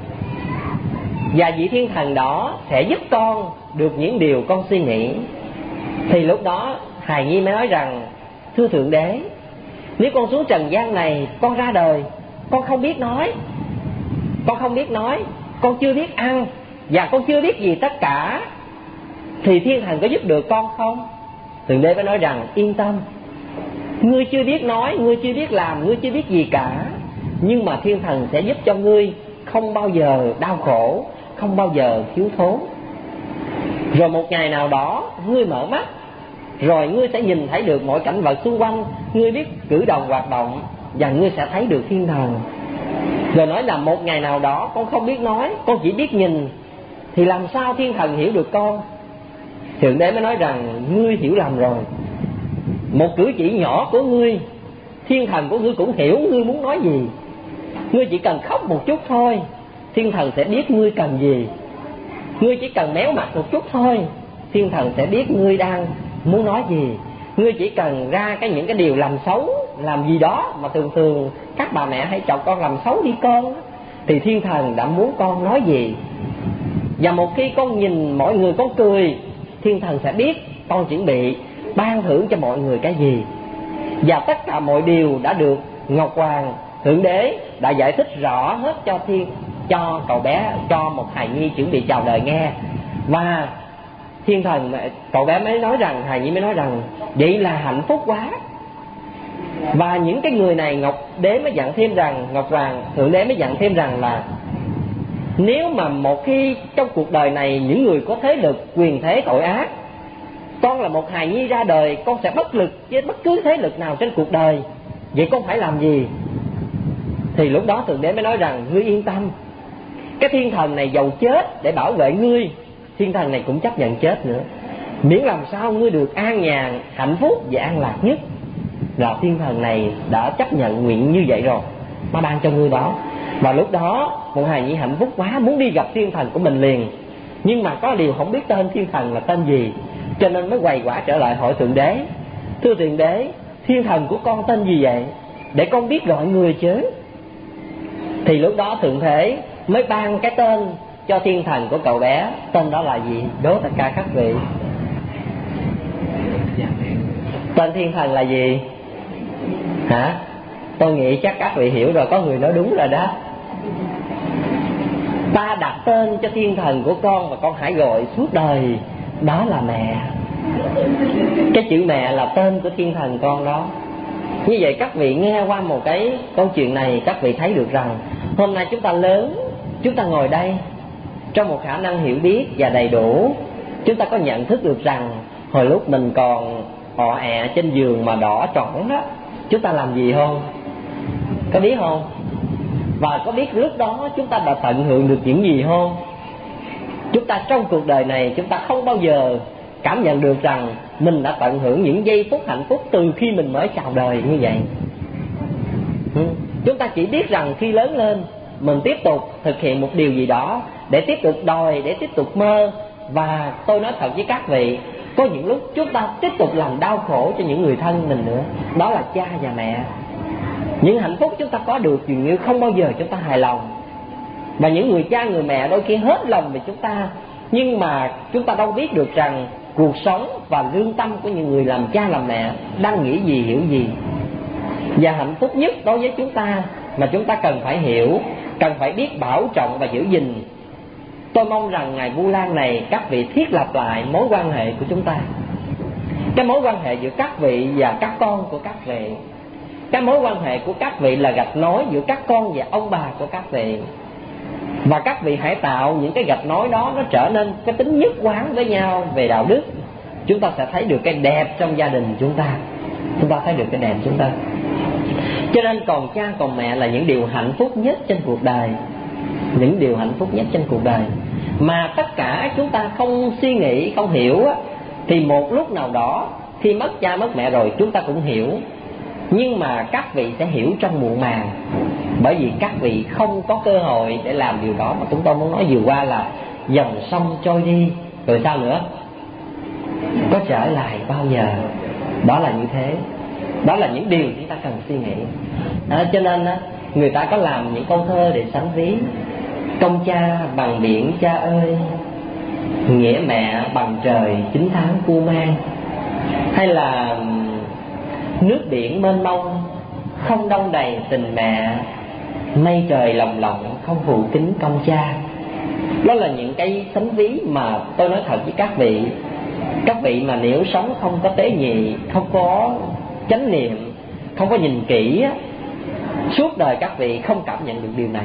và vị thiên thần đó sẽ giúp con được những điều con suy nghĩ. Thì lúc đó hài nhi mới nói rằng, thưa Thượng Đế, nếu con xuống trần gian này, con ra đời, con không biết nói, con không biết nói, con chưa biết ăn, và con chưa biết gì tất cả, thì thiên thần có giúp được con không? Thượng Đế mới nói rằng, yên tâm, ngươi chưa biết nói, ngươi chưa biết làm, ngươi chưa biết gì cả, nhưng mà thiên thần sẽ giúp cho ngươi không bao giờ đau khổ, không bao giờ thiếu thốn. Rồi một ngày nào đó ngươi mở mắt, rồi ngươi sẽ nhìn thấy được mọi cảnh vật xung quanh, ngươi biết cử động hoạt động, và ngươi sẽ thấy được thiên thần. Rồi nói là một ngày nào đó con không biết nói, con chỉ biết nhìn, thì làm sao thiên thần hiểu được con? Thượng Đế mới nói rằng, ngươi hiểu lầm rồi. Một cử chỉ nhỏ của ngươi, thiên thần của ngươi cũng hiểu ngươi muốn nói gì. Ngươi chỉ cần khóc một chút thôi, thiên thần sẽ biết ngươi cần gì. Ngươi chỉ cần méo mặt một chút thôi, thiên thần sẽ biết ngươi đang muốn nói gì. Ngươi chỉ cần ra cái những cái điều làm xấu, làm gì đó mà thường thường các bà mẹ hay chọc con làm xấu đi con, thì thiên thần đã muốn con nói gì. Và một khi con nhìn mọi người con cười, thiên thần sẽ biết con chuẩn bị ban thưởng cho mọi người cái gì. Và tất cả mọi điều đã được Ngọc Hoàng Thượng Đế đã giải thích rõ hết cho thiên cho cậu bé, cho một hài nhi chuẩn bị chào đời nghe. Và thiên thần, cậu bé mới nói rằng, hài nhi mới nói rằng, vậy là hạnh phúc quá. Và những cái người này, Ngọc Đế mới dặn thêm rằng, Ngọc Hoàng Thượng Đế mới dặn thêm rằng là, nếu mà một khi trong cuộc đời này những người có thế lực, quyền thế, tội ác, con là một hài nhi ra đời, con sẽ bất lực với bất cứ thế lực nào trên cuộc đời, vậy con phải làm gì? Thì lúc đó Thượng Đế mới nói rằng, ngươi yên tâm, cái thiên thần này dầu chết để bảo vệ ngươi, thiên thần này cũng chấp nhận chết nữa, miễn làm sao ngươi được an nhàn, hạnh phúc và an lạc nhất. Là thiên thần này đã chấp nhận nguyện như vậy rồi, nó ban cho ngươi đó. Và lúc đó một hài nhi hạnh phúc quá, muốn đi gặp thiên thần của mình liền. Nhưng mà có điều không biết tên thiên thần là tên gì, cho nên mới quầy quả trở lại hỏi Thượng Đế, thưa Thượng Đế, thiên thần của con tên gì vậy, để con biết gọi người chứ. Thì lúc đó Thượng Thế mới ban cái tên cho thiên thần của cậu bé. Tên đó là gì? Đố tất cả các vị. Tên thiên thần là gì? Hả? Tôi nghĩ chắc các vị hiểu rồi, có người nói đúng rồi đó. Ta đặt tên cho thiên thần của con và con hãy gọi suốt đời, đó là mẹ. Cái chữ mẹ là tên của thiên thần con đó. Như vậy các vị nghe qua một cái câu chuyện này, các vị thấy được rằng hôm nay chúng ta lớn, chúng ta ngồi đây trong một khả năng hiểu biết và đầy đủ. Chúng ta có nhận thức được rằng hồi lúc mình còn ọ ẹ trên giường mà đỏ trỏng đó, chúng ta làm gì không? Có biết không? Và có biết lúc đó chúng ta đã tận hưởng được những gì không? Chúng ta trong cuộc đời này, chúng ta không bao giờ cảm nhận được rằng mình đã tận hưởng những giây phút hạnh phúc từ khi mình mới chào đời như vậy. Chúng ta chỉ biết rằng khi lớn lên mình tiếp tục thực hiện một điều gì đó, để tiếp tục đòi, để tiếp tục mơ. Và tôi nói thật với các vị, có những lúc chúng ta tiếp tục làm đau khổ cho những người thân mình nữa, đó là cha và mẹ. Những hạnh phúc chúng ta có được dường như không bao giờ chúng ta hài lòng. Và những người cha người mẹ đôi khi hết lòng về chúng ta, nhưng mà chúng ta đâu biết được rằng cuộc sống và lương tâm của những người làm cha làm mẹ đang nghĩ gì, hiểu gì. Và hạnh phúc nhất đối với chúng ta mà chúng ta cần phải hiểu, cần phải biết bảo trọng và giữ gìn. Tôi mong rằng ngày Vu Lan này các vị thiết lập lại mối quan hệ của chúng ta, cái mối quan hệ giữa các vị và các con của các vị. Cái mối quan hệ của các vị là gạch nối giữa các con và ông bà của các vị. Và các vị hãy tạo những cái gạch nối đó nó trở nên cái tính nhất quán với nhau về đạo đức. Chúng ta sẽ thấy được cái đẹp trong gia đình chúng ta. Chúng ta thấy được cái đẹp chúng ta. Cho nên còn cha còn mẹ là những điều hạnh phúc nhất trên cuộc đời. Những điều hạnh phúc nhất trên cuộc đời. mà tất cả chúng ta không suy nghĩ, không hiểu á, thì một lúc nào đó khi mất cha mất mẹ rồi chúng ta cũng hiểu. Nhưng mà các vị sẽ hiểu trong muộn màng, bởi vì các vị không có cơ hội để làm điều đó. Mà chúng tôi muốn nói vừa qua là dòng sông trôi đi rồi sao nữa, có trở lại bao giờ. Đó là như thế. Đó là những điều chúng ta cần suy nghĩ. À, cho nên á, người ta có làm những câu thơ để sánh ví: công cha bằng biển cha ơi, nghĩa mẹ bằng trời chín tháng cu mang. Hay là nước biển mênh mông không đong đầy tình mẹ, mây trời lồng lộng không phủ kính công cha. Đó là những cái sánh ví mà tôi nói thật với các vị. Các vị mà nếu sống không có tế nhị, không có chánh niệm, không có nhìn kỹ, suốt đời các vị không cảm nhận được điều này.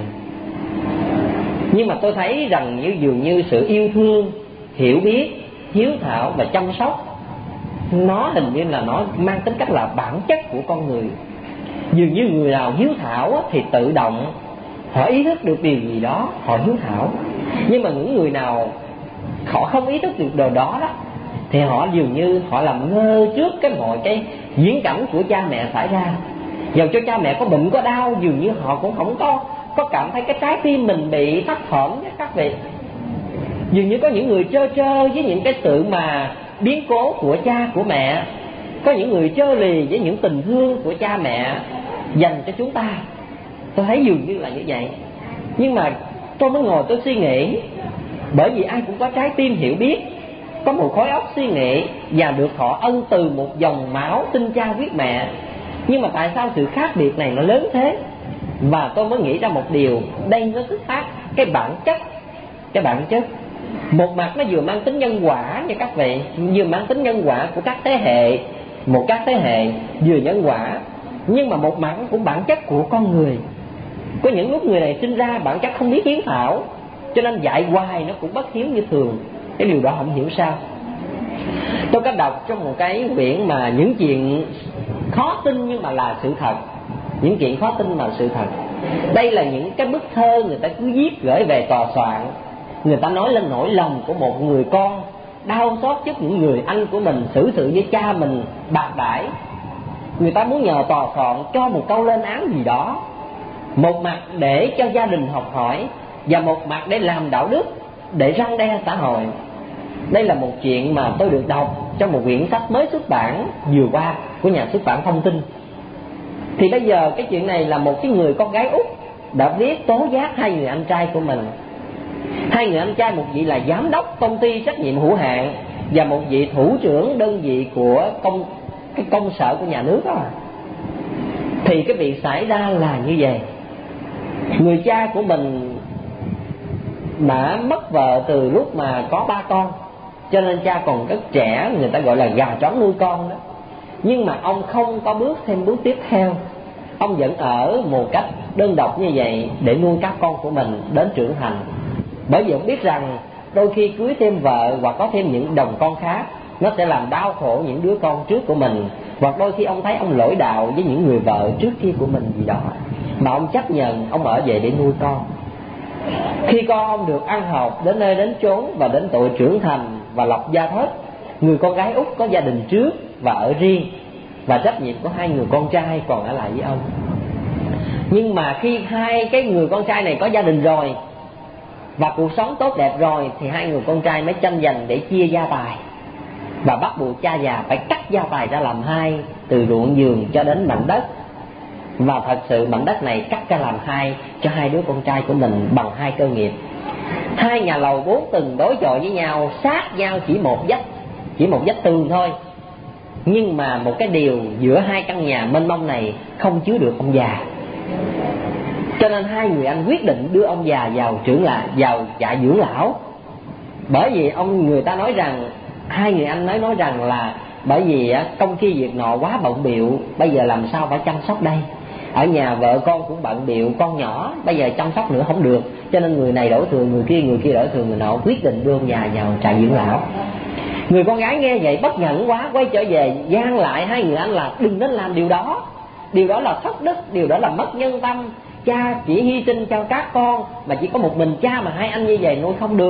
Nhưng mà tôi thấy rằng như dường như sự yêu thương, hiểu biết, hiếu thảo và chăm sóc, nó hình như là nó mang tính cách là bản chất của con người. Dường như người nào hiếu thảo thì tự động họ ý thức được điều gì đó, họ hiếu thảo. Nhưng mà những người nào họ không ý thức được điều đó đó, thì họ dường như họ làm ngơ trước cái mọi cái diễn cảnh của cha mẹ xảy ra. Dầu cho cha mẹ có bệnh có đau, dường như họ cũng không có có cảm thấy cái trái tim mình bị thất thỏm với các vị. Dường như có những người trơ trơ với những cái sự mà biến cố của cha của mẹ, có những người trơ lì với những tình thương của cha mẹ dành cho chúng ta. Tôi thấy dường như là như vậy. Nhưng mà tôi mới ngồi tôi suy nghĩ, bởi vì ai cũng có trái tim hiểu biết, có một khối óc suy nghĩ và được họ ân từ một dòng máu tinh cha huyết mẹ. Nhưng mà tại sao sự khác biệt này nó lớn thế? Và tôi mới nghĩ ra một điều, đây nó xuất phát cái bản chất. Cái bản chất một mặt nó vừa mang tính nhân quả nha các vị, vừa mang tính nhân quả của các thế hệ, một các thế hệ vừa nhân quả. Nhưng mà một mặt cũng bản chất của con người. Có những lúc người này sinh ra bản chất không biết hiếu thảo, cho nên dạy hoài nó cũng bất hiếu như thường. Cái điều đó không hiểu sao. Tôi có đọc trong một cái quyển mà những chuyện khó tin nhưng mà là sự thật. Những chuyện khó tin mà sự thật. Đây là những cái bức thơ người ta cứ viết gửi về tòa soạn. Người ta nói lên nỗi lòng của một người con đau xót trước những người anh của mình xử sự với cha mình bạc đãi. Người ta muốn nhờ tòa soạn cho một câu lên án gì đó, một mặt để cho gia đình học hỏi, và một mặt để làm đạo đức, để răn đe xã hội. Đây là một chuyện mà tôi được đọc trong một quyển sách mới xuất bản vừa qua của nhà xuất bản Thông Tin. Thì bây giờ cái chuyện này là một cái người con gái Úc đã viết tố giác hai người anh trai của mình. Hai người anh trai, một vị là giám đốc công ty trách nhiệm hữu hạn và một vị thủ trưởng đơn vị của công cái công sở của nhà nước đó. Thì cái việc xảy ra là như vậy. Người cha của mình đã mất vợ từ lúc mà có ba con, cho nên cha còn rất trẻ, người ta gọi là gà trống nuôi con đó. Nhưng mà ông không có bước thêm bước tiếp theo. Ông vẫn ở một cách đơn độc như vậy để nuôi các con của mình đến trưởng thành. Bởi vì ông biết rằng đôi khi cưới thêm vợ hoặc có thêm những đồng con khác, nó sẽ làm đau khổ những đứa con trước của mình. Hoặc đôi khi ông thấy ông lỗi đạo với những người vợ trước kia của mình gì đó, mà ông chấp nhận ông ở về để nuôi con. Khi con ông được ăn học đến nơi đến chốn và đến tuổi trưởng thành và lập gia thất, người con gái Úc có gia đình trước và ở riêng, và trách nhiệm của hai người con trai còn ở lại với ông. Nhưng mà khi hai cái người con trai này có gia đình rồi và cuộc sống tốt đẹp rồi, thì hai người con trai mới tranh giành để chia gia tài, và bắt buộc cha già phải cắt gia tài ra làm hai, từ ruộng vườn cho đến mảnh đất. Và thật sự mảnh đất này cắt ra làm hai cho hai đứa con trai của mình bằng hai cơ nghiệp. Hai nhà lầu bốn tầng đối chọi với nhau, sát nhau chỉ một vách, chỉ một vách tường thôi. Nhưng mà một cái điều, giữa hai căn nhà mênh mông này không chứa được ông già. Cho nên hai người anh quyết định đưa ông già vào trưởng lại, vào trại dưỡng lão. Bởi vì ông người ta nói rằng, hai người anh nói nói rằng là bởi vì công kia việc nọ quá bận bịu, bây giờ làm sao phải chăm sóc đây. Ở nhà vợ con cũng bận bịu, con nhỏ bây giờ chăm sóc nữa không được, cho nên người này đổ thừa người kia, người kia đổ thừa người nọ, quyết định đưa ông già vào trại dưỡng lão. Người con gái nghe vậy bất nhẫn quá, quay trở về gian lại hai người anh là đừng nên làm điều đó. Điều đó là thất đức, điều đó là mất nhân tâm. Cha chỉ hy sinh cho các con, mà chỉ có một mình cha mà hai anh như vậy nuôi không được.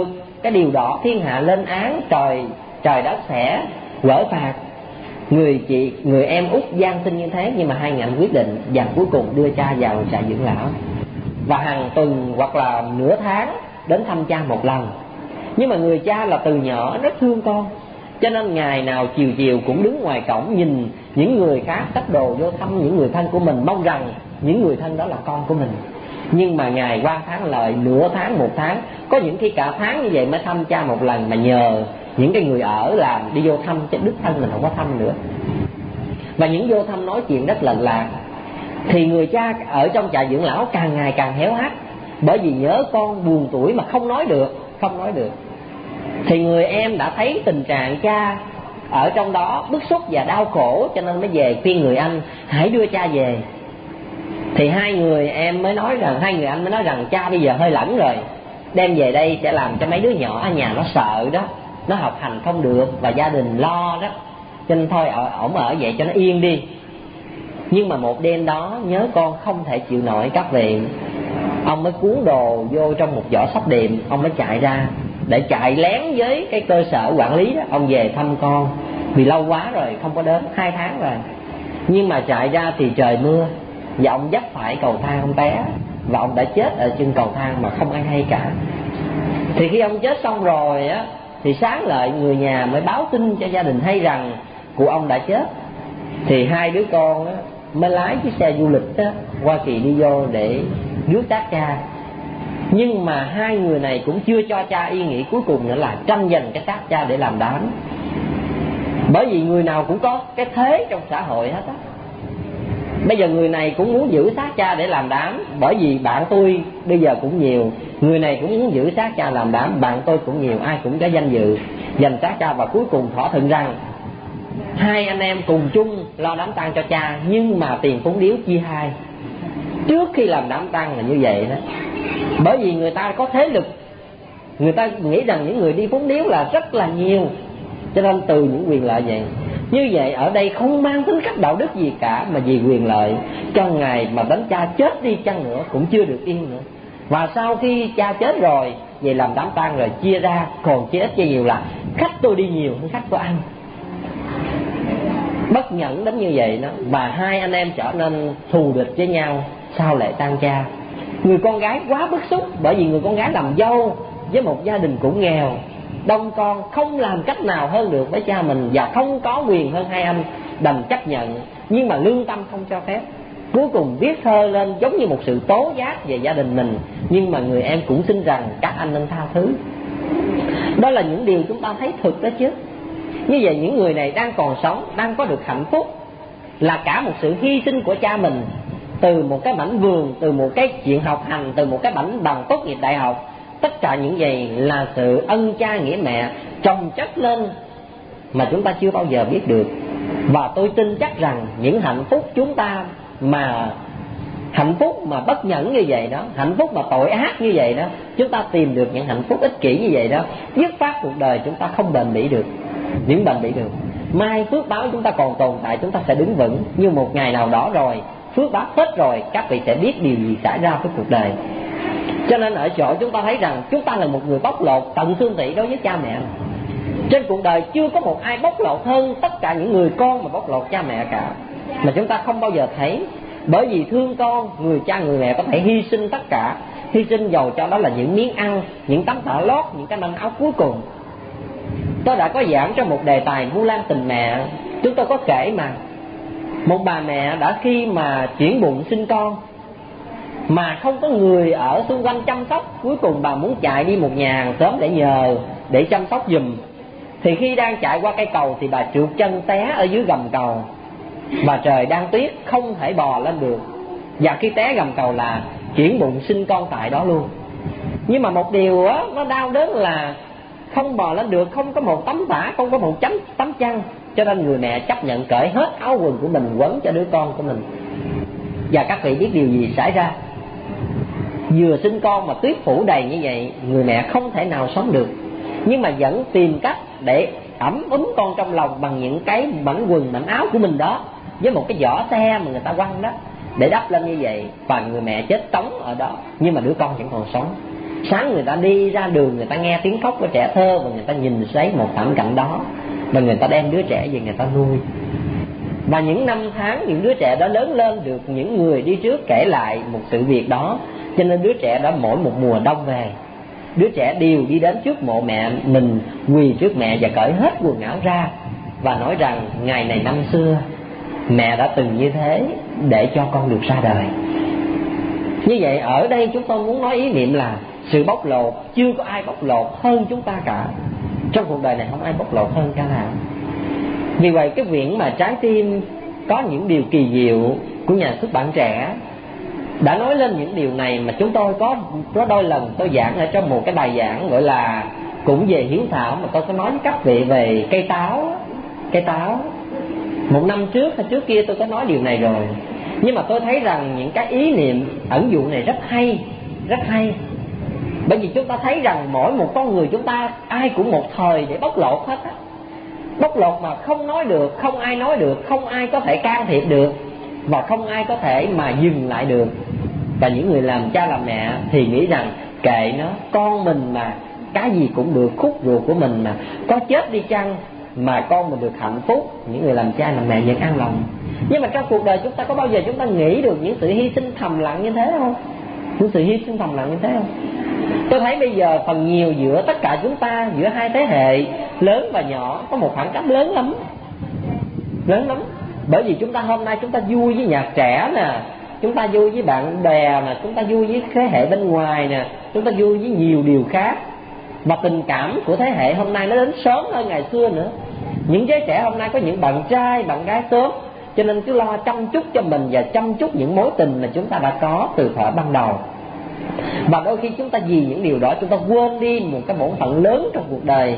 cái điều đó thiên hạ lên án, trời trời đất sẽ gỡ phạt. Người chị người em út gian sinh như thế, nhưng mà hai người anh quyết định và cuối cùng đưa cha vào trại dưỡng lão, và hàng tuần hoặc là nửa tháng đến thăm cha một lần. Nhưng mà người cha là từ nhỏ rất thương con, cho nên ngày nào chiều chiều cũng đứng ngoài cổng nhìn những người khác xách đồ vô thăm những người thân của mình, mong rằng những người thân đó là con của mình. Nhưng mà ngày qua tháng lợi, nửa tháng, một tháng, có những khi cả tháng như vậy mới thăm cha một lần, mà nhờ những cái người ở làm đi vô thăm, chứ đích thân mình không có thăm nữa. Và những vô thăm nói chuyện rất lệch lạc. Thì người cha ở trong trại dưỡng lão càng ngày càng héo hắt, bởi vì nhớ con buồn tuổi mà không nói được, không nói được. Thì người em đã thấy tình trạng cha ở trong đó bức xúc và đau khổ, cho nên mới về khuyên người anh hãy đưa cha về. Thì hai người em mới nói rằng, hai người anh mới nói rằng cha bây giờ hơi lẫn rồi, đem về đây sẽ làm cho mấy đứa nhỏ ở nhà nó sợ đó, nó học hành không được và gia đình lo đó, cho nên thôi ổng ở vậy cho nó yên đi. Nhưng mà một đêm đó nhớ con không thể chịu nổi các vị, ông mới cuốn đồ vô trong một giỏ sách điềm, ông mới chạy ra để chạy lén với cái cơ sở quản lý đó, ông về thăm con. Vì lâu quá rồi không có đến, hai tháng rồi. Nhưng mà chạy ra thì trời mưa, và ông dấp phải cầu thang, ông té và ông đã chết ở chân cầu thang mà không ai hay cả. Thì khi ông chết xong rồi á, thì sáng lại người nhà mới báo tin cho gia đình hay rằng cụ ông đã chết. Thì hai đứa con á, mới lái chiếc xe du lịch á, Hoa Kỳ đi vô để rước xác cha. Nhưng mà hai người này cũng chưa cho cha ý nghĩ cuối cùng nữa là tranh giành cái xác cha để làm đám. Bởi vì người nào cũng có cái thế trong xã hội hết á. Bây giờ người này cũng muốn giữ xác cha để làm đám, bởi vì bạn tôi bây giờ cũng nhiều. Người này cũng muốn giữ xác cha làm đám, bạn tôi cũng nhiều, ai cũng có danh dự giành xác cha. Và cuối cùng thỏa thuận rằng hai anh em cùng chung lo đám tang cho cha, nhưng mà tiền phúng điếu chia hai. Trước khi làm đám tang là như vậy đó. Bởi vì người ta có thế lực, người ta nghĩ rằng những người đi phúng điếu là rất là nhiều, cho nên từ những quyền lợi vậy. Như vậy ở đây không mang tính cách đạo đức gì cả, mà vì quyền lợi, cho ngày mà đến cha chết đi chăng nữa cũng chưa được yên nữa. Và sau khi cha chết rồi, về làm đám tang rồi chia ra, còn chia ít chia nhiều là khách tôi đi nhiều hơn khách của anh. Bất nhẫn đến như vậy đó. Và hai anh em trở nên thù địch với nhau sau lễ tang cha. Người con gái quá bức xúc, bởi vì người con gái làm dâu với một gia đình cũng nghèo, đông con, không làm cách nào hơn được với cha mình, và không có quyền hơn hai anh, đành chấp nhận. Nhưng mà lương tâm không cho phép. Cuối cùng viết thơ lên giống như một sự tố giác về gia đình mình, nhưng mà người em cũng xin rằng các anh nên tha thứ. Đó là những điều chúng ta thấy thực đó chứ. Như vậy những người này đang còn sống, đang có được hạnh phúc, là cả một sự hy sinh của cha mình. Từ một cái mảnh vườn, từ một cái chuyện học hành, từ một cái bảnh bằng tốt nghiệp đại học, tất cả những gì là sự ân cha nghĩa mẹ chồng chất lên mà chúng ta chưa bao giờ biết được. Và tôi tin chắc rằng những hạnh phúc chúng ta mà hạnh phúc mà bất nhẫn như vậy đó, hạnh phúc mà tội ác như vậy đó, chúng ta tìm được những hạnh phúc ích kỷ như vậy đó, dứt phát cuộc đời chúng ta không bền bỉ được, những bền bỉ được. Mai phước báo chúng ta còn tồn tại, chúng ta sẽ đứng vững. như một ngày nào đó rồi, phước báo hết rồi, các vị sẽ biết điều gì xảy ra với cuộc đời. Cho nên ở chỗ chúng ta thấy rằng chúng ta là một người bóc lột tận xương tủy đối với cha mẹ. Trên cuộc đời chưa có một ai bóc lột hơn tất cả những người con mà bóc lột cha mẹ cả, mà chúng ta không bao giờ thấy. Bởi vì thương con, người cha người mẹ có thể hy sinh tất cả, hy sinh dầu cho đó là những miếng ăn, những tấm tả lót, những cái manh áo cuối cùng. Tôi đã có giảng trong một đề tài Vu Lan tình mẹ, chúng tôi có kể mà một bà mẹ đã khi mà chuyển bụng sinh con mà không có người ở xung quanh chăm sóc, cuối cùng bà muốn chạy đi một nhà hàng xóm để nhờ, để chăm sóc giùm. Thì khi đang chạy qua cây cầu thì bà trượt chân té ở dưới gầm cầu, và trời đang tuyết không thể bò lên được, và khi té gầm cầu là chuyển bụng sinh con tại đó luôn. Nhưng mà một điều á, nó đau đớn là không bò lên được, không có một tấm tả, không có một chấm tấm chăn, cho nên người mẹ chấp nhận cởi hết áo quần của mình quấn cho đứa con của mình. Và các vị biết điều gì xảy ra? Vừa sinh con mà tuyết phủ đầy như vậy, người mẹ không thể nào sống được, nhưng mà vẫn tìm cách để ấm ấm con trong lòng bằng những cái mảnh quần mảnh áo của mình đó, với một cái giỏ xe mà người ta quăng đó, để đắp lên như vậy. Và người mẹ chết tống ở đó, nhưng mà đứa con vẫn còn sống. Sáng người ta đi ra đường, người ta nghe tiếng khóc của trẻ thơ và người ta nhìn thấy một thảm cảnh đó, và người ta đem đứa trẻ về người ta nuôi. Và những năm tháng những đứa trẻ đó lớn lên được những người đi trước kể lại một sự việc đó, cho nên đứa trẻ đó mỗi một mùa đông về, đứa trẻ đều đi đến trước mộ mẹ mình, quỳ trước mẹ và cởi hết quần áo ra và nói rằng ngày này năm xưa mẹ đã từng như thế để cho con được ra đời. Như vậy ở đây chúng tôi muốn nói ý niệm là sự bóc lột, chưa có ai bóc lột hơn chúng ta cả. Trong cuộc đời này không ai bóc lột hơn cả nào. Vì vậy cái quyển mà Trái Tim có những điều kỳ diệu của nhà xuất bản trẻ đã nói lên những điều này, mà chúng tôi có có đôi lần tôi giảng ở trong một cái bài giảng gọi là cũng về hiếu thảo, mà tôi có nói với các vị về cây táo. Cây táo một năm trước hay trước kia tôi có nói điều này rồi, nhưng mà tôi thấy rằng những cái ý niệm ẩn dụ này rất hay, rất hay. Bởi vì chúng ta thấy rằng mỗi một con người chúng ta ai cũng một thời để bóc lột hết á. Bóc lột mà không nói được, không ai nói được, không ai có thể can thiệp được, và không ai có thể mà dừng lại được. Và những người làm cha làm mẹ thì nghĩ rằng kệ nó, con mình mà, cái gì cũng được, khúc ruột của mình mà, có chết đi chăng mà con mình được hạnh phúc. Những người làm cha làm mẹ vẫn an lòng. Nhưng mà trong cuộc đời chúng ta có bao giờ chúng ta nghĩ được những sự hy sinh thầm lặng như thế không? Những sự hy sinh thầm lặng như thế không? Tôi thấy bây giờ phần nhiều giữa tất cả chúng ta, giữa hai thế hệ lớn và nhỏ, có một khoảng cách lớn lắm, lớn lắm. Bởi vì chúng ta hôm nay chúng ta vui với nhạc trẻ nè, chúng ta vui với bạn bè nè, chúng ta vui với thế hệ bên ngoài nè, chúng ta vui với nhiều điều khác. Và tình cảm của thế hệ hôm nay nó đến sớm hơn ngày xưa nữa. Những giới trẻ hôm nay có những bạn trai, bạn gái sớm, cho nên cứ lo chăm chút cho mình và chăm chút những mối tình mà chúng ta đã có từ thuở ban đầu. Và đôi khi chúng ta vì những điều đó chúng ta quên đi một cái bổn phận lớn trong cuộc đời.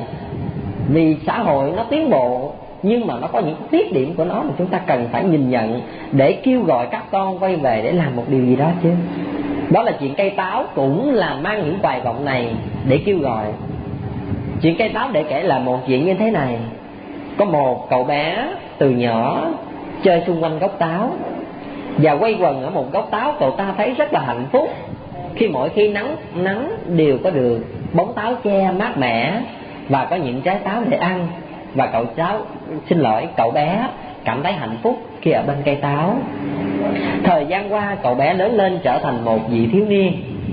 Vì xã hội nó tiến bộ, nhưng mà nó có những khuyết điểm của nó mà chúng ta cần phải nhìn nhận để kêu gọi các con quay về để làm một điều gì đó chứ. Đó là chuyện cây táo cũng là mang những hoài vọng này để kêu gọi. Chuyện cây táo để kể là một chuyện như thế này. Có một cậu bé từ nhỏ chơi xung quanh gốc táo, và quay quần ở một gốc táo, cậu ta thấy rất là hạnh phúc. Khi mỗi khi nắng nắng đều có được bóng táo che mát mẻ và có những trái táo để ăn. Và cậu cháu, xin lỗi, cậu bé cảm thấy hạnh phúc khi ở bên cây táo. Thời gian qua cậu bé lớn lên trở thành một vị thiếu niên.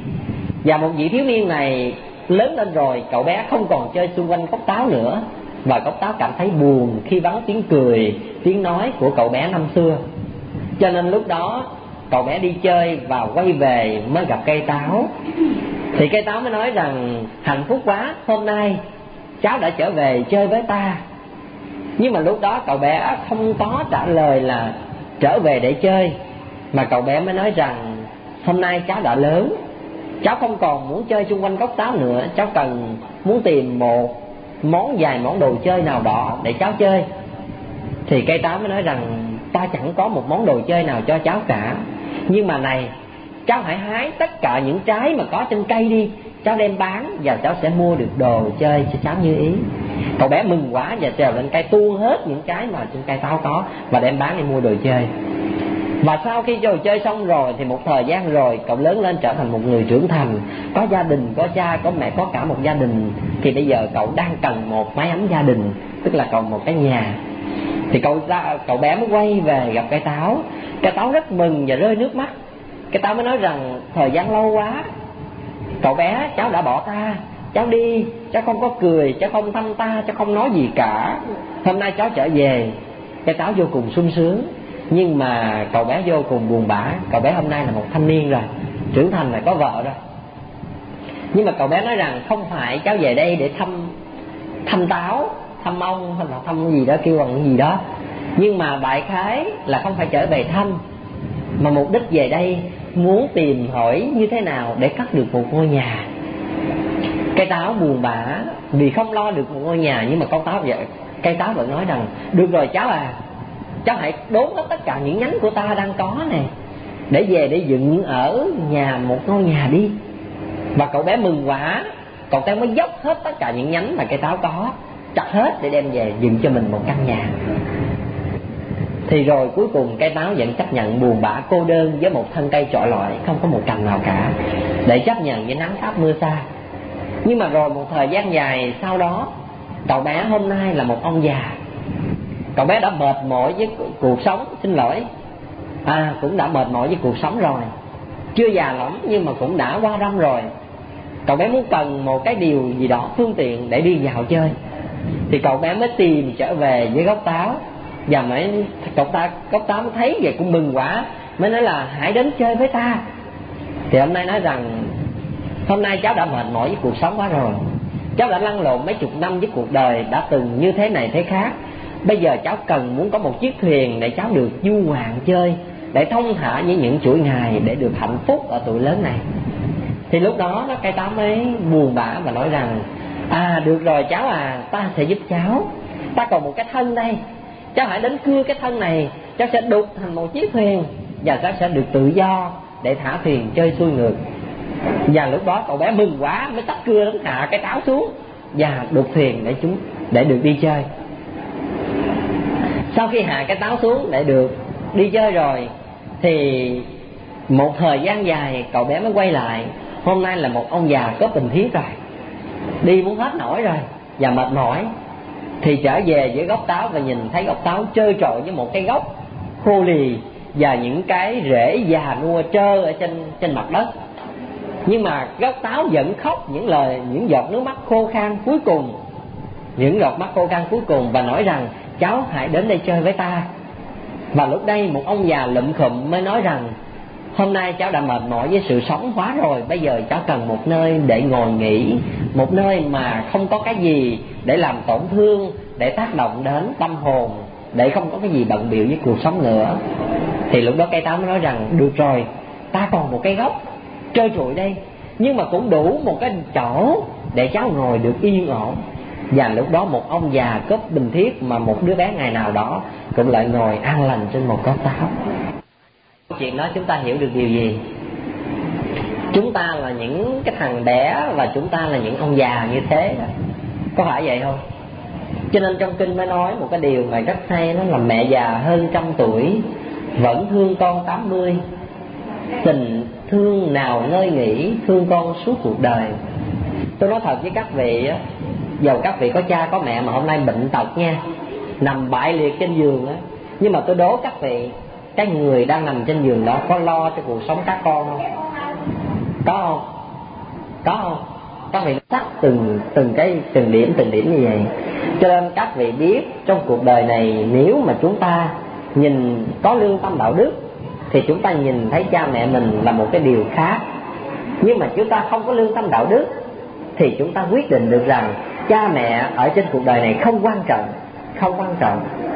Và một vị thiếu niên này lớn lên rồi, cậu bé không còn chơi xung quanh gốc táo nữa. Và gốc táo cảm thấy buồn khi vắng tiếng cười, tiếng nói của cậu bé năm xưa. Cho nên lúc đó cậu bé đi chơi và quay về mới gặp cây táo. Thì cây táo mới nói rằng hạnh phúc quá, hôm nay cháu đã trở về chơi với ta. Nhưng mà lúc đó cậu bé không có trả lời là trở về để chơi, mà cậu bé mới nói rằng hôm nay cháu đã lớn, cháu không còn muốn chơi xung quanh gốc táo nữa, cháu cần muốn tìm một món vài món đồ chơi nào đó để cháu chơi. Thì cây táo mới nói rằng ta chẳng có một món đồ chơi nào cho cháu cả, nhưng mà này, cháu hãy hái tất cả những trái mà có trên cây đi, cháu đem bán và cháu sẽ mua được đồ chơi cho cháu như ý. Cậu bé mừng quá và trèo lên cây tuôn hết những trái mà trên cây táo có và đem bán để mua đồ chơi. Và sau khi đồ chơi xong rồi thì một thời gian rồi cậu lớn lên trở thành một người trưởng thành, có gia đình, có cha, có mẹ, có cả một gia đình. Thì bây giờ cậu đang cần một mái ấm gia đình, tức là còn một cái nhà. Thì cậu, cậu bé mới quay về gặp cây táo. Cây táo rất mừng và rơi nước mắt. Cây táo mới nói rằng thời gian lâu quá cậu bé, cháu đã bỏ ta, cháu đi, cháu không có cười, cháu không thăm ta, cháu không nói gì cả. Hôm nay cháu trở về. Cây táo vô cùng sung sướng, nhưng mà cậu bé vô cùng buồn bã. Cậu bé hôm nay là một thanh niên rồi, trưởng thành rồi, có vợ rồi. Nhưng mà cậu bé nói rằng không phải cháu về đây để thăm thăm táo, thăm ông hay là thăm gì đó, kêu bằng gì đó. Nhưng mà đại khái là không phải trở về thăm, mà mục đích về đây muốn tìm hỏi như thế nào để cất được một ngôi nhà. Cây táo buồn bã vì không lo được một ngôi nhà, nhưng mà con táo vậy, cây táo vẫn nói rằng được rồi cháu à, cháu hãy đốn hết tất cả những nhánh của ta đang có này để về để dựng ở nhà một ngôi nhà đi. Và cậu bé mừng quá, cậu ta mới dốc hết tất cả những nhánh mà cây táo có, chặt hết để đem về dựng cho mình một căn nhà. Thì rồi cuối cùng cây táo vẫn chấp nhận buồn bã cô đơn với một thân cây trọi lọi, không có một cành nào cả, để chấp nhận với nắng áp mưa xa. Nhưng mà rồi một thời gian dài sau đó, cậu bé hôm nay là một ông già. Cậu bé đã mệt mỏi với cuộc sống, xin lỗi À cũng đã mệt mỏi với cuộc sống rồi. Chưa già lắm nhưng mà cũng đã qua năm rồi. Cậu bé muốn cần một cái điều gì đó, phương tiện để đi dạo chơi. Thì cậu bé mới tìm trở về với gốc táo. Và mới cậu ta, gốc táo mới thấy vậy cũng mừng quá, mới nói là hãy đến chơi với ta. Thì hôm nay nói rằng hôm nay cháu đã mệt mỏi với cuộc sống quá rồi. Cháu đã lăn lộn mấy chục năm với cuộc đời, đã từng như thế này thế khác. Bây giờ cháu cần muốn có một chiếc thuyền để cháu được du ngoạn chơi, để thông thả với những chuỗi ngày, để được hạnh phúc ở tuổi lớn này. Thì lúc đó nó cây táo mới buồn bã và nói rằng à được rồi cháu à, ta sẽ giúp cháu. Ta còn một cái thân đây, cháu hãy đến cưa cái thân này, cháu sẽ đục thành một chiếc thuyền, và cháu sẽ được tự do để thả thuyền chơi xuôi ngược. Và lúc đó cậu bé mừng quá, mới tách cưa đến hạ cái táo xuống và đục thuyền để chúng để được đi chơi. Sau khi hạ cái táo xuống để được đi chơi rồi, thì một thời gian dài cậu bé mới quay lại. Hôm nay là một ông già có bình thiết rồi, đi muốn hết nổi rồi và mệt mỏi. Thì trở về với gốc táo và nhìn thấy gốc táo trơ trọi với một cái gốc khô lì và những cái rễ già nua trơ ở trên trên mặt đất. Nhưng mà gốc táo vẫn khóc những lời, những giọt nước mắt khô khan cuối cùng, những giọt mắt khô khan cuối cùng, và nói rằng cháu hãy đến đây chơi với ta. Và lúc đây một ông già lụm khụm mới nói rằng hôm nay cháu đã mệt mỏi với sự sống quá rồi, bây giờ cháu cần một nơi để ngồi nghỉ, một nơi mà không có cái gì để làm tổn thương, để tác động đến tâm hồn, để không có cái gì bận bịu với cuộc sống nữa. Thì lúc đó cây táo mới nói rằng được rồi, ta còn một cái gốc trơ trụi đây, nhưng mà cũng đủ một cái chỗ để cháu ngồi được yên ổn. Và lúc đó một ông già cất bình thiết mà một đứa bé ngày nào đó cũng lại ngồi an lành trên một gốc táo. Chuyện đó chúng ta hiểu được điều gì? Chúng ta là những cái thằng đẻ và chúng ta là những ông già như thế đó. Có phải vậy không? Cho nên trong kinh mới nói một cái điều mà rất hay, đó là mẹ già hơn trăm tuổi vẫn thương con tám mươi. Tình thương nào ngơi nghỉ, thương con suốt cuộc đời. Tôi nói thật với các vị á, dầu các vị có cha có mẹ mà hôm nay bệnh tật nha, nằm bại liệt trên giường á, nhưng mà tôi đố các vị, cái người đang nằm trên giường đó có lo cho cuộc sống các con không? Có không? Có không? Các vị sắc từng từng cái từng điểm từng điểm như vậy. Cho nên các vị biết trong cuộc đời này, nếu mà chúng ta nhìn có lương tâm đạo đức thì chúng ta nhìn thấy cha mẹ mình là một cái điều khác. Nhưng mà chúng ta không có lương tâm đạo đức thì chúng ta quyết định được rằng cha mẹ ở trên cuộc đời này không quan trọng, không quan trọng.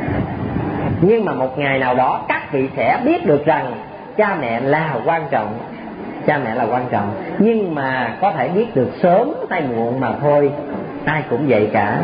Nhưng mà một ngày nào đó các vị sẽ biết được rằng cha mẹ là quan trọng, cha mẹ là quan trọng. Nhưng mà có thể biết được sớm hay muộn mà thôi, ai cũng vậy cả.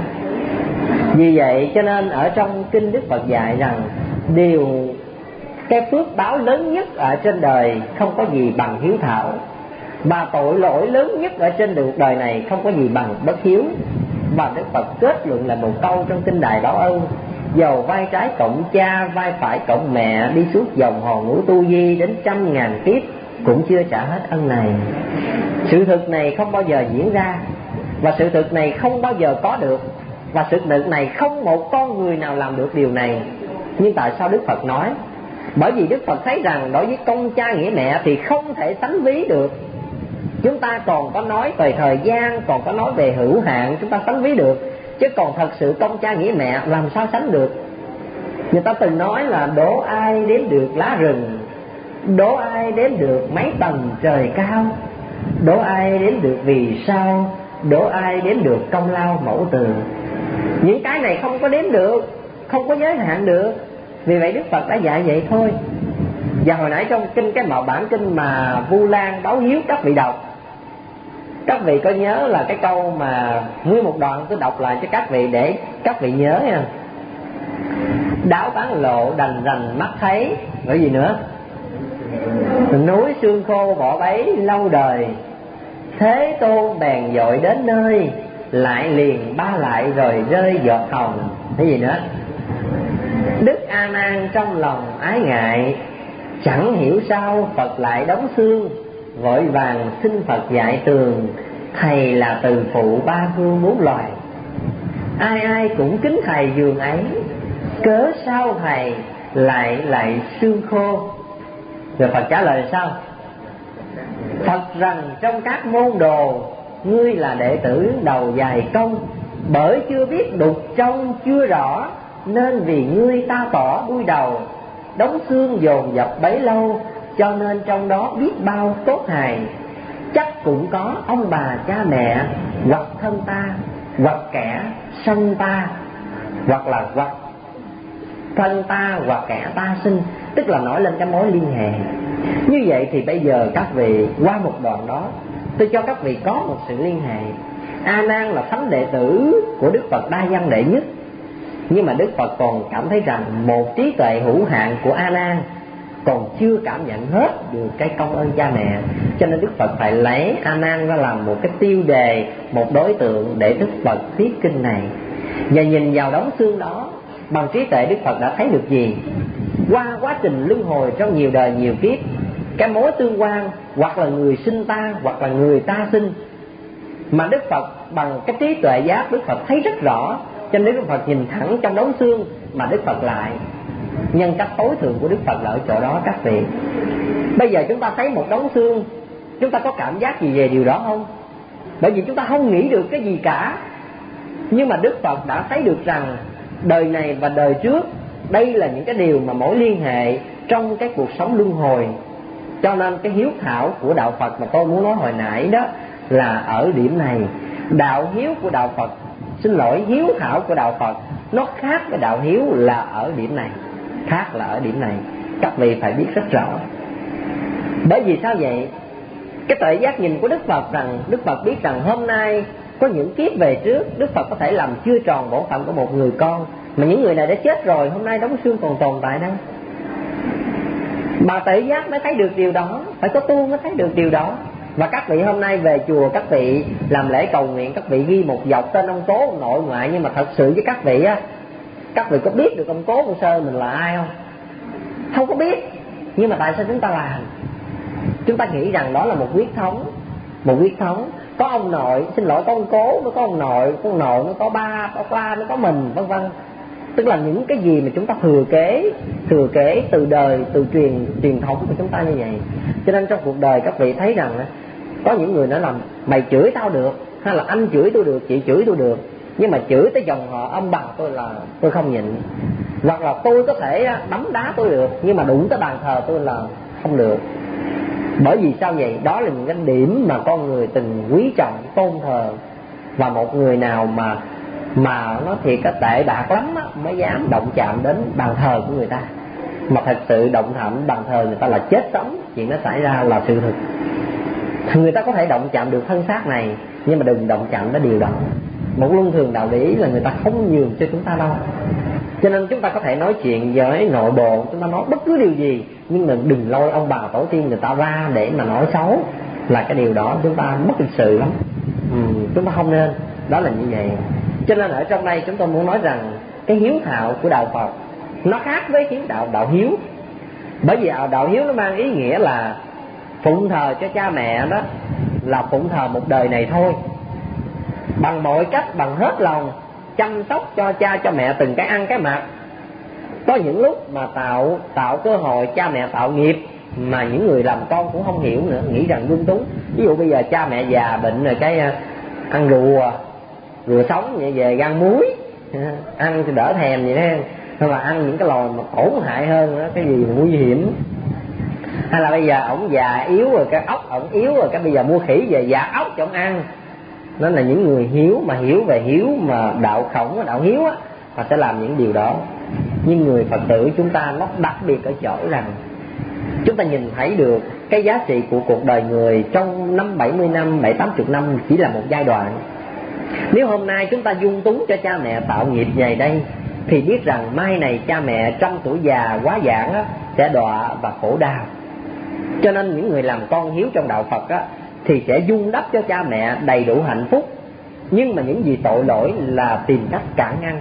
Vì vậy cho nên ở trong kinh Đức Phật dạy rằng điều cái phước báo lớn nhất ở trên đời không có gì bằng hiếu thảo, và tội lỗi lớn nhất ở trên cuộc đời này không có gì bằng bất hiếu. Và Đức Phật kết luận là một câu trong kinh Đại Báo Ân: dầu vai trái cộng cha, vai phải cộng mẹ, đi suốt dòng hòn ngũ tu di đến trăm ngàn kiếp cũng chưa trả hết ân này. Sự thực này không bao giờ diễn ra, và sự thực này không bao giờ có được, và sự thực này không một con người nào làm được điều này. Nhưng tại sao Đức Phật nói? Bởi vì Đức Phật thấy rằng đối với công cha nghĩa mẹ thì không thể sánh ví được. Chúng ta còn có nói về thời gian, còn có nói về hữu hạn, chúng ta sánh ví được, chứ còn thật sự công cha nghĩa mẹ làm sao sánh được. Người ta từng nói là đố ai đếm được lá rừng, đố ai đếm được mấy tầng trời cao, đố ai đếm được vì sao, đố ai đếm được công lao mẫu từ. Những cái này không có đếm được, không có giới hạn được. Vì vậy Đức Phật đã dạy vậy thôi. Và hồi nãy trong kinh cái mạo bản kinh mà Vu Lan báo hiếu các vị đọc, các vị có nhớ là cái câu mà nguyên một đoạn tôi đọc lại cho các vị để các vị nhớ nha. Đáo bán lộ đành rành mắt thấy, rồi gì nữa? Núi xương khô bỏ bấy lâu đời, Thế Tôn bèn dội đến nơi, lại liền ba lại rồi rơi giọt hồng. Cái gì nữa? Đức A Nan trong lòng ái ngại, chẳng hiểu sao Phật lại đóng xương, vội vàng xin Phật dạy tường, thầy là từ phụ ba phương bốn loài. Ai ai cũng kính thầy giường ấy, cớ sao thầy lại lại xương khô? Rồi Phật trả lời là sao? Thật rằng trong các môn đồ, ngươi là đệ tử đầu dài công, bởi chưa biết đục trong chưa rõ, nên vì ngươi ta tỏ đuôi đầu. Đóng xương dồn dập bấy lâu, cho nên trong đó biết bao tốt hài. Chắc cũng có ông bà cha mẹ, hoặc thân ta, hoặc kẻ sanh ta, hoặc là hoặc thân ta, hoặc kẻ ta sinh. Tức là nói lên cái mối liên hệ. Như vậy thì bây giờ các vị qua một đoạn đó, tôi cho các vị có một sự liên hệ. A Nan là thánh đệ tử của Đức Phật đa văn đệ nhất, nhưng mà Đức Phật còn cảm thấy rằng một trí tuệ hữu hạn của A Nan còn chưa cảm nhận hết được cái công ơn cha mẹ, cho nên Đức Phật phải lấy A Nan ra làm một cái tiêu đề, một đối tượng để Đức Phật thuyết kinh này. Và nhìn vào đống xương đó, bằng trí tuệ Đức Phật đã thấy được gì? Qua quá trình luân hồi trong nhiều đời nhiều kiếp, cái mối tương quan hoặc là người sinh ta, hoặc là người ta sinh, mà Đức Phật bằng cái trí tuệ giác Đức Phật thấy rất rõ. Cho nên Đức Phật nhìn thẳng trong đống xương, mà Đức Phật lại nhân cách tối thượng của Đức Phật là ở chỗ đó các vị. Bây giờ chúng ta thấy một đống xương, chúng ta có cảm giác gì về điều đó không? Bởi vì chúng ta không nghĩ được cái gì cả. Nhưng mà Đức Phật đã thấy được rằng đời này và đời trước, đây là những cái điều mà mối liên hệ trong cái cuộc sống luân hồi. Cho nên cái hiếu thảo của đạo Phật mà tôi muốn nói hồi nãy đó là ở điểm này. Đạo hiếu của đạo Phật, xin lỗi, hiếu thảo của đạo Phật nó khác với đạo hiếu là ở điểm này. Khác là ở điểm này, các vị phải biết rất rõ. Bởi vì sao vậy? Cái tuệ giác nhìn của Đức Phật rằng, Đức Phật biết rằng hôm nay có những kiếp về trước, Đức Phật có thể làm chưa tròn bổn phận của một người con, mà những người này đã chết rồi, hôm nay đống xương còn tồn tại đây. Bà tuệ giác mới thấy được điều đó, phải có tu mới thấy được điều đó. Và các vị hôm nay về chùa, các vị làm lễ cầu nguyện, các vị ghi một dọc tên ông cố, ông nội, ngoại, nhưng mà thật sự với các vị á, các vị có biết được ông cố, ông sơ mình là ai không? Không có biết. Nhưng mà tại sao chúng ta làm? Chúng ta nghĩ rằng đó là một huyết thống. Một huyết thống. Có ông nội, xin lỗi, có ông cố, nó có ông nội, có ông nội, nó có ba, có ba, nó có mình, vân vân. Tức là những cái gì mà chúng ta thừa kế, thừa kế từ đời, từ truyền truyền thống của chúng ta như vậy. Cho nên trong cuộc đời các vị thấy rằng có những người nói là mày chửi tao được, hay là anh chửi tôi được, chị chửi tôi được, nhưng mà chửi tới dòng họ ông bà tôi là tôi không nhịn. Hoặc là tôi có thể đấm đá tôi được, nhưng mà đụng tới bàn thờ tôi là không được. Bởi vì sao vậy? Đó là những cái điểm mà con người từng quý trọng, tôn thờ. Và một người nào mà mà nó thiệt cái tệ bạc lắm á, mới dám động chạm đến bàn thờ của người ta. Mà thật sự động chạm bàn thờ người ta là chết sống, chuyện nó xảy ra là sự thực. Người ta có thể động chạm được thân xác này, nhưng mà đừng động chạm đến điều đó. Một luân thường đạo lý là người ta không nhường cho chúng ta đâu. Cho nên chúng ta có thể nói chuyện với nội bộ, chúng ta nói bất cứ điều gì, nhưng mà đừng lôi ông bà tổ tiên người ta ra để mà nói xấu. Là cái điều đó chúng ta bất lịch sự lắm. ừ, Chúng ta không nên. Đó là như vậy. Cho nên ở trong đây chúng tôi muốn nói rằng cái hiếu thảo của đạo Phật nó khác với hiếu đạo đạo hiếu. Bởi vì đạo hiếu nó mang ý nghĩa là phụng thờ cho cha mẹ, đó là phụng thờ một đời này thôi, bằng mọi cách, bằng hết lòng chăm sóc cho cha cho mẹ từng cái ăn cái mặc. Có những lúc mà tạo tạo cơ hội cha mẹ tạo nghiệp mà những người làm con cũng không hiểu nữa, nghĩ rằng lung túng. Ví dụ bây giờ cha mẹ già bệnh rồi cái ăn rùa rùa sống vậy về gan muối, ăn thì đỡ thèm vậy đó, hay là ăn những cái loài mà tổn hại hơn đó, cái gì mà nguy hiểm. Hay là bây giờ ổng già yếu rồi, cái ốc ổng yếu rồi, cái bây giờ mua khỉ về dạ ốc cho ổng ăn. Nó là những người hiếu, mà hiểu về hiếu mà đạo khổng, đạo hiếu á, mà sẽ làm những điều đó. Nhưng người Phật tử chúng ta nó đặc biệt ở chỗ rằng chúng ta nhìn thấy được cái giá trị của cuộc đời người trong năm bảy mươi năm, bảy tám chục năm chỉ là một giai đoạn. Nếu hôm nay chúng ta dung túng cho cha mẹ tạo nghiệp về đây, thì biết rằng mai này cha mẹ trăm tuổi già quá giảng á, sẽ đọa và khổ đau. Cho nên những người làm con hiếu trong đạo Phật á, thì sẽ dung đắp cho cha mẹ đầy đủ hạnh phúc. Nhưng mà những gì tội lỗi là tìm cách cản ngăn.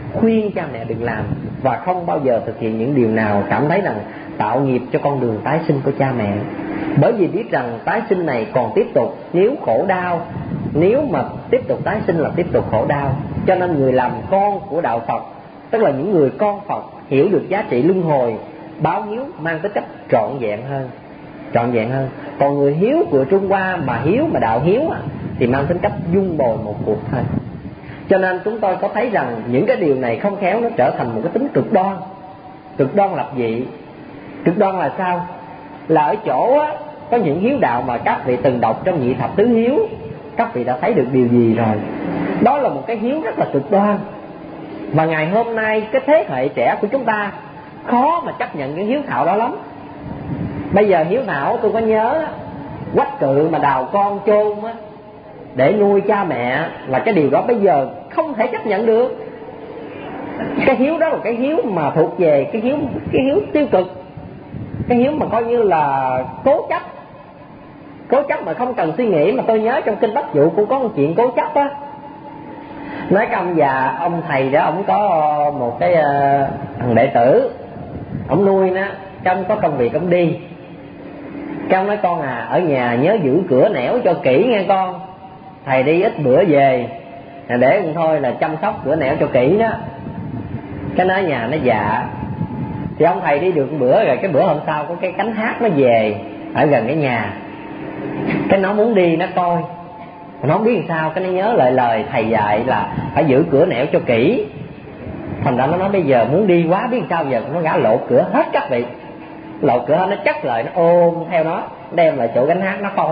khuyên cha mẹ đừng làm, và không bao giờ thực hiện những điều nào cảm thấy rằng tạo nghiệp cho con đường tái sinh của cha mẹ. Bởi vì biết rằng tái sinh này còn tiếp tục, nếu khổ đau, nếu mà tiếp tục tái sinh là tiếp tục khổ đau. Cho nên người làm con của đạo Phật, tức là những người con Phật, hiểu được giá trị luân hồi, báo hiếu mang tính cách trọn vẹn hơn, trọn vẹn hơn. Còn người hiếu của Trung Hoa mà hiếu mà đạo hiếu thì mang tính cách dung bồi một cuộc thôi. Cho nên chúng tôi có thấy rằng những cái điều này không khéo nó trở thành một cái tính cực đoan, cực đoan lập dị. Cực đoan là sao? Là ở chỗ á, có những hiếu đạo mà các vị từng đọc trong Nhị Thập Tứ Hiếu, các vị đã thấy được điều gì rồi. Đó là một cái hiếu rất là cực đoan. Và ngày hôm nay cái thế hệ trẻ của chúng ta khó mà chấp nhận cái hiếu thảo đó lắm. Bây giờ hiếu thảo tôi có nhớ Quách Cự mà đào con chôn á để nuôi cha mẹ, là cái điều đó bây giờ không thể chấp nhận được. Cái hiếu đó là cái hiếu mà thuộc về cái hiếu cái hiếu tiêu cực, cái hiếu mà coi như là cố chấp, cố chấp mà không cần suy nghĩ. Mà tôi nhớ trong kinh Bách Dụ cũng có một chuyện cố chấp á. Nói cái ông già, ông thầy đó, ông có một cái uh, thằng đệ tử, ông nuôi nó, cái ông có công việc ông đi. Cái ông nói con à, ở nhà nhớ giữ cửa nẻo cho kỹ nghe con, thầy đi ít bữa về, để con thôi là chăm sóc cửa nẻo cho kỹ đó. Cái nói nhà nó dạ. Thì ông thầy đi được một bữa rồi, cái bữa hôm sau có cái cánh hát nó về ở gần cái nhà. Cái nó muốn đi nó coi, nó không biết làm sao, cái nó nhớ lại lời thầy dạy là phải giữ cửa nẻo cho kỹ. Thành ra nó nói bây giờ muốn đi quá, biết sao giờ nó gã lột cửa hết các vị, lột cửa hết, nó chắc lời nó ôm theo nó, đem lại chỗ cánh hát nó coi.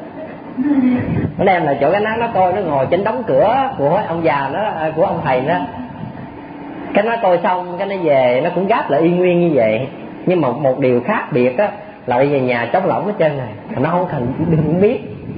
Nó đem lại chỗ cánh hát nó coi, nó ngồi trên đóng cửa của ông già đó, của ông thầy đó. Cái nó coi xong cái nó về, nó cũng gáp lại y nguyên như vậy. Nhưng mà một điều khác biệt á là bây giờ nhà trống lỏng hết trơn này, nó không cần đừng biết.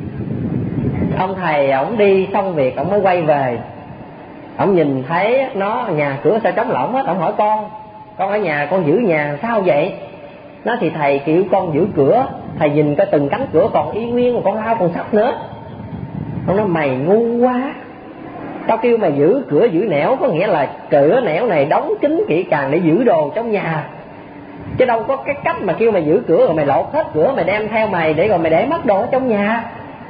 Ông thầy ổng đi xong việc ổng mới quay về, ổng nhìn thấy nó nhà cửa sao trống lỏng hết, ổng hỏi con, con ở nhà con giữ nhà sao vậy? Nó thì thầy kêu con giữ cửa, thầy nhìn coi từng cánh cửa còn y nguyên mà con lao còn sắt nữa. Ông nói mày ngu quá, tao kêu mày giữ cửa giữ nẻo, có nghĩa là cửa nẻo này đóng kín kỹ càng để giữ đồ trong nhà, chứ đâu có cái cách mà kêu mày giữ cửa rồi mày lột hết cửa mày đem theo mày để rồi mày để mất đồ trong nhà.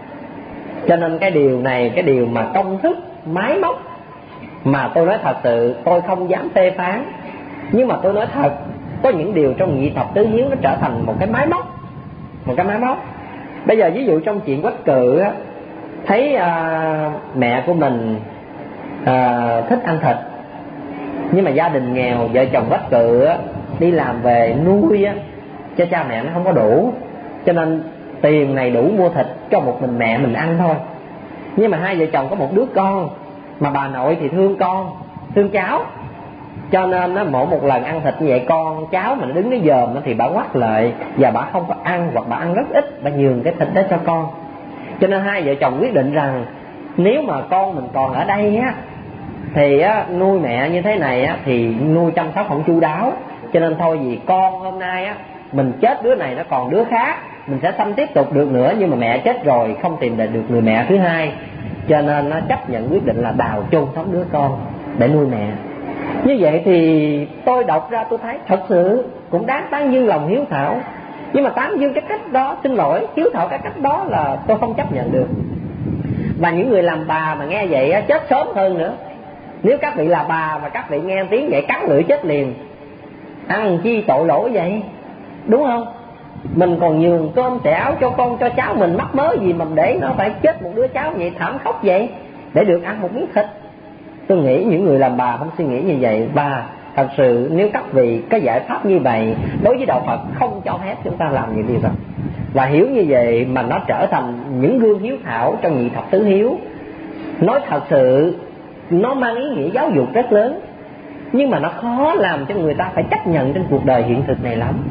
Cho nên cái điều này, cái điều mà công thức máy móc mà tôi nói thật sự tôi không dám phê phán, nhưng mà tôi nói thật, có những điều trong Nhị Thập Tứ Hiếu nó trở thành một cái máy móc, một cái máy móc. Bây giờ ví dụ trong chuyện Quách Cự á, thấy à, mẹ của mình à, thích ăn thịt, nhưng mà gia đình nghèo, vợ chồng Quách Cự á, đi làm về nuôi á, cho cha mẹ nó không có đủ, cho nên tiền này đủ mua thịt cho một mình mẹ mình ăn thôi. Nhưng mà hai vợ chồng có một đứa con, mà bà nội thì thương con, thương cháu, cho nên á, mỗi một lần ăn thịt như vậy, con cháu mà nó đứng cái dòm thì bà ngoắt lại, và bà không có ăn, hoặc bà ăn rất ít, bà nhường cái thịt đó cho con. Cho nên hai vợ chồng quyết định rằng nếu mà con mình còn ở đây á, thì á, nuôi mẹ như thế này á, thì nuôi chăm sóc không chu đáo. Cho nên thôi vì con hôm nay á, mình chết đứa này nó còn đứa khác, mình sẽ sanh tiếp tục được nữa, nhưng mà mẹ chết rồi không tìm được người mẹ thứ hai, cho nên nó chấp nhận quyết định là đào chôn sống đứa con để nuôi mẹ. Như vậy thì tôi đọc ra tôi thấy thật sự cũng đáng tán dương lòng hiếu thảo. Nhưng mà tán dương cái cách đó, xin lỗi, hiếu thảo cái cách đó là tôi không chấp nhận được. Và những người làm bà mà nghe vậy á, chết sớm hơn nữa. Nếu các vị là bà mà các vị nghe tiếng vậy cắn lưỡi chết liền. Ăn chi tội lỗi vậy, đúng không? Mình còn nhường cơm xẻ áo cho con cho cháu mình, mắc mớ gì mà để nó phải chết một đứa cháu vậy, thảm khốc vậy, để được ăn một miếng thịt. Tôi nghĩ những người làm bà không suy nghĩ như vậy. Và thật sự nếu các vị có giải pháp như vậy, đối với đạo Phật không cho phép chúng ta làm những điều đó. Và hiểu như vậy mà nó trở thành những gương hiếu thảo trong Nhị Thập Tứ Hiếu. Nói thật sự nó mang ý nghĩa giáo dục rất lớn, nhưng mà nó khó làm cho người ta phải chấp nhận trên cuộc đời hiện thực này lắm.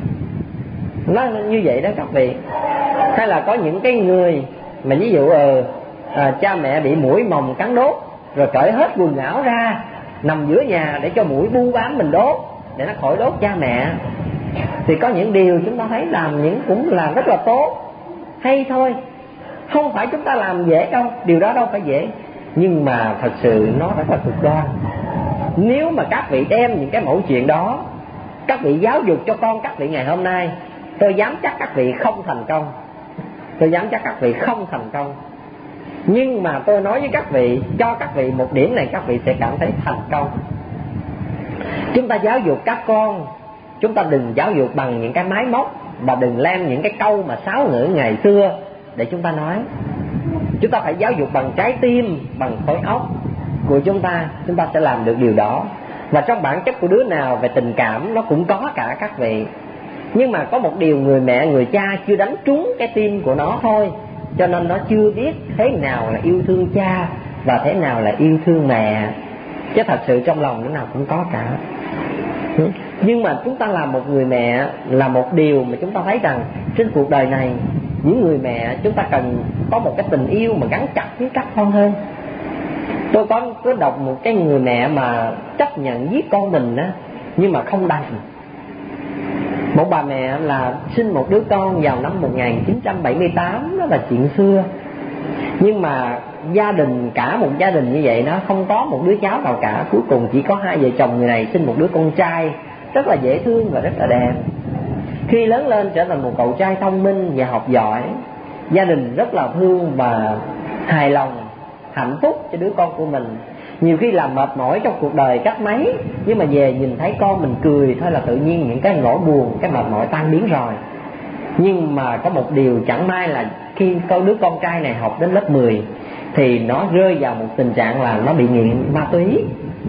Nó như vậy đó các vị. Hay là có những cái người mà ví dụ ờ, à, cha mẹ bị muỗi mồng cắn đốt, rồi cởi hết quần áo ra nằm giữa nhà để cho muỗi bu bám mình đốt, để nó khỏi đốt cha mẹ. Thì có những điều chúng ta thấy làm những cũng là rất là tốt, hay thôi, không phải chúng ta làm dễ đâu, điều đó đâu phải dễ. Nhưng mà thật sự nó rất là cực đoan, Nếu mà các vị đem những cái mẫu chuyện đó các vị giáo dục cho con các vị ngày hôm nay, tôi dám chắc các vị không thành công. Tôi dám chắc các vị không thành công. Nhưng mà tôi nói với các vị, cho các vị một điểm này các vị sẽ cảm thấy thành công. Chúng ta giáo dục các con, chúng ta đừng giáo dục bằng những cái máy móc, và đừng đem những cái câu mà sáo ngữ ngày xưa để chúng ta nói. Chúng ta phải giáo dục bằng trái tim, bằng khối óc của chúng ta, chúng ta sẽ làm được điều đó. Và trong bản chất của đứa nào về tình cảm nó cũng có cả các vị. Nhưng mà có một điều người mẹ, người cha chưa đánh trúng cái tim của nó thôi, cho nên nó chưa biết thế nào là yêu thương cha và thế nào là yêu thương mẹ. Chứ thật sự trong lòng đứa nào cũng có cả. Nhưng mà chúng ta là một người mẹ là một điều mà chúng ta thấy rằng trên cuộc đời này, những người mẹ chúng ta cần có một cái tình yêu mà gắn chặt với các con hơn. Tôi có, có đọc một cái người mẹ mà chấp nhận giết con mình á, nhưng mà không đành. Một bà mẹ là sinh một đứa con vào năm một nghìn chín trăm bảy mươi tám, đó là chuyện xưa. Nhưng mà gia đình, cả một gia đình như vậy, nó không có một đứa cháu nào cả. Cuối cùng chỉ có hai vợ chồng người này sinh một đứa con trai rất là dễ thương và rất là đẹp. Khi lớn lên trở thành một cậu trai thông minh và học giỏi, gia đình rất là thương và hài lòng, hạnh phúc cho đứa con của mình. Nhiều khi làm mệt mỏi trong cuộc đời cách mấy, nhưng mà về nhìn thấy con mình cười thôi là tự nhiên những cái nỗi buồn, cái mệt mỏi tan biến rồi. Nhưng mà có một điều chẳng may là khi con đứa con trai này học đến lớp mười thì nó rơi vào một tình trạng là nó bị nghiện ma túy.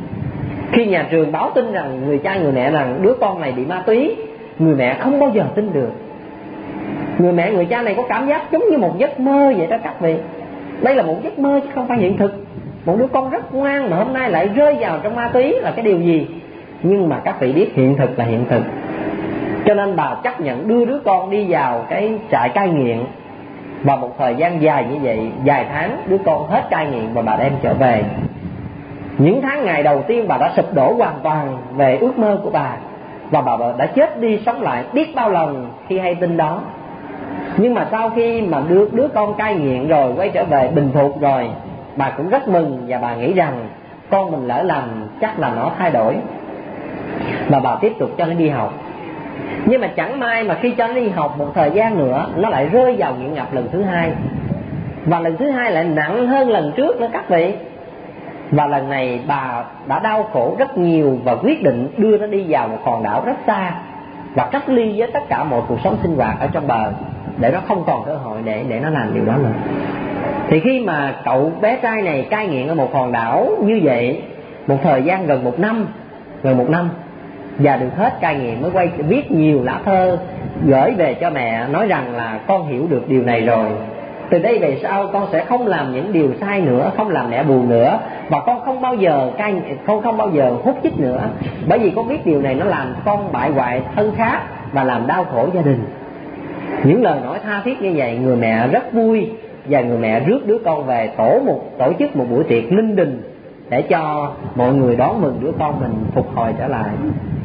Khi nhà trường báo tin rằng người cha người mẹ rằng đứa con này bị ma túy, người mẹ không bao giờ tin được. Người mẹ người cha này có cảm giác giống như một giấc mơ vậy đó các vị. Đây là một giấc mơ chứ không phải hiện thực. Một đứa con rất ngoan mà hôm nay lại rơi vào trong ma túy là cái điều gì? Nhưng mà các vị biết hiện thực là hiện thực. Cho nên bà chấp nhận đưa đứa con đi vào cái trại cai nghiện. Và một thời gian dài như vậy, vài tháng đứa con hết cai nghiện và bà đem trở về. Những tháng ngày đầu tiên bà đã sụp đổ hoàn toàn về ước mơ của bà, và bà đã chết đi sống lại biết bao lần khi hay tin đó. Nhưng mà sau khi mà đưa đứa con cai nghiện rồi, quay trở về bình phục rồi, bà cũng rất mừng và bà nghĩ rằng con mình lỡ lầm chắc là nó thay đổi, và bà tiếp tục cho nó đi học. Nhưng mà chẳng may mà khi cho nó đi học một thời gian nữa, nó lại rơi vào nghiện ngập lần thứ hai. Và lần thứ hai lại nặng hơn lần trước nữa các vị. Và lần này bà đã đau khổ rất nhiều và quyết định đưa nó đi vào một hòn đảo rất xa và cách ly với tất cả mọi cuộc sống sinh hoạt ở trong bờ, để nó không còn cơ hội để, để nó làm điều đó nữa. Thì khi mà cậu bé trai này cai nghiện ở một hòn đảo như vậy một thời gian gần một năm, gần một năm và được hết cai nghiện, mới quay viết nhiều lá thơ gửi về cho mẹ, nói rằng là con hiểu được điều này rồi, từ đây về sau con sẽ không làm những điều sai nữa, không làm mẹ buồn nữa, và con không bao giờ cai, con không bao giờ hút chích nữa, bởi vì con biết điều này nó làm con bại hoại thân xác và làm đau khổ gia đình. Những lời nói tha thiết như vậy, người mẹ rất vui, và người mẹ rước đứa con về tổ một tổ chức một buổi tiệc linh đình để cho mọi người đón mừng đứa con mình phục hồi trở lại.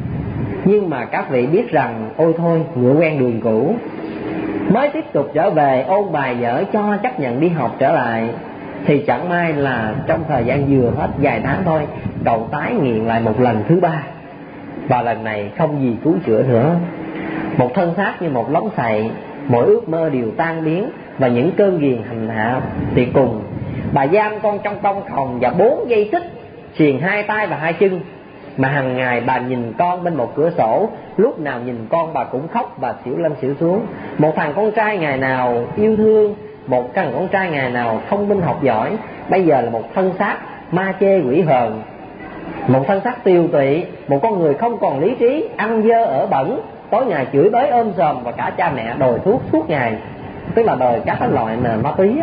Nhưng mà các vị biết rằng ôi thôi, ngựa quen đường cũ. Mới tiếp tục trở về ôn bài vở cho chấp nhận đi học trở lại, thì chẳng may là trong thời gian vừa hết vài tháng thôi, cậu tái nghiện lại một lần thứ ba. Và lần này không gì cứu chữa nữa. Một thân xác như một lóng xậy, mỗi ước mơ đều tan biến, và những cơn ghiền hành hạ thì cùng. Bà giam con trong công phòng và bốn dây xích xiềng hai tay và hai chân, mà hàng ngày bà nhìn con bên một cửa sổ, lúc nào nhìn con bà cũng khóc và xỉu lên xỉu xuống. Một thằng con trai ngày nào yêu thương, một thằng con trai ngày nào thông minh học giỏi, bây giờ là một thân xác ma chê quỷ hờn, một thân xác tiều tụy, một con người không còn lý trí, ăn dơ ở bẩn, tối ngày chửi bới ôm sòm, và cả cha mẹ đòi thuốc suốt ngày, tức là đòi các loại mà ma túy á.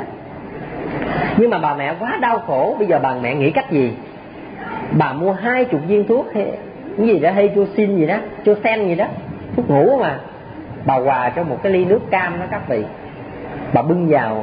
Nhưng mà bà mẹ quá đau khổ, bây giờ bà mẹ nghĩ cách gì? Bà mua hai chục viên thuốc hay cái gì đó, hay chua xin gì đó, chua sen gì đó, thuốc ngủ mà. Bà hòa cho một cái ly nước cam đó các vị, bà bưng vào,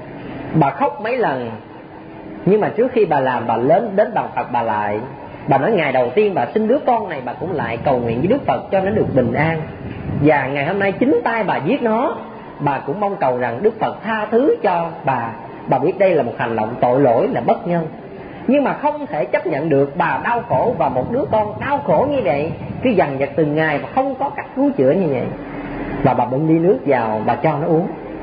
bà khóc mấy lần. Nhưng mà trước khi bà làm, bà lớn đến bàn Phật bà lại, bà nói ngày đầu tiên bà sinh đứa con này, bà cũng lại cầu nguyện với Đức Phật cho nó được bình an. Và ngày hôm nay chính tay bà giết nó, bà cũng mong cầu rằng Đức Phật tha thứ cho bà. Bà biết đây là một hành động tội lỗi, là bất nhân. Nhưng mà không thể chấp nhận được bà đau khổ và một đứa con đau khổ như vậy, cứ dằn vặt từng ngày và không có cách cứu chữa như vậy. Và bà bưng ly nước vào, bà cho nó uống.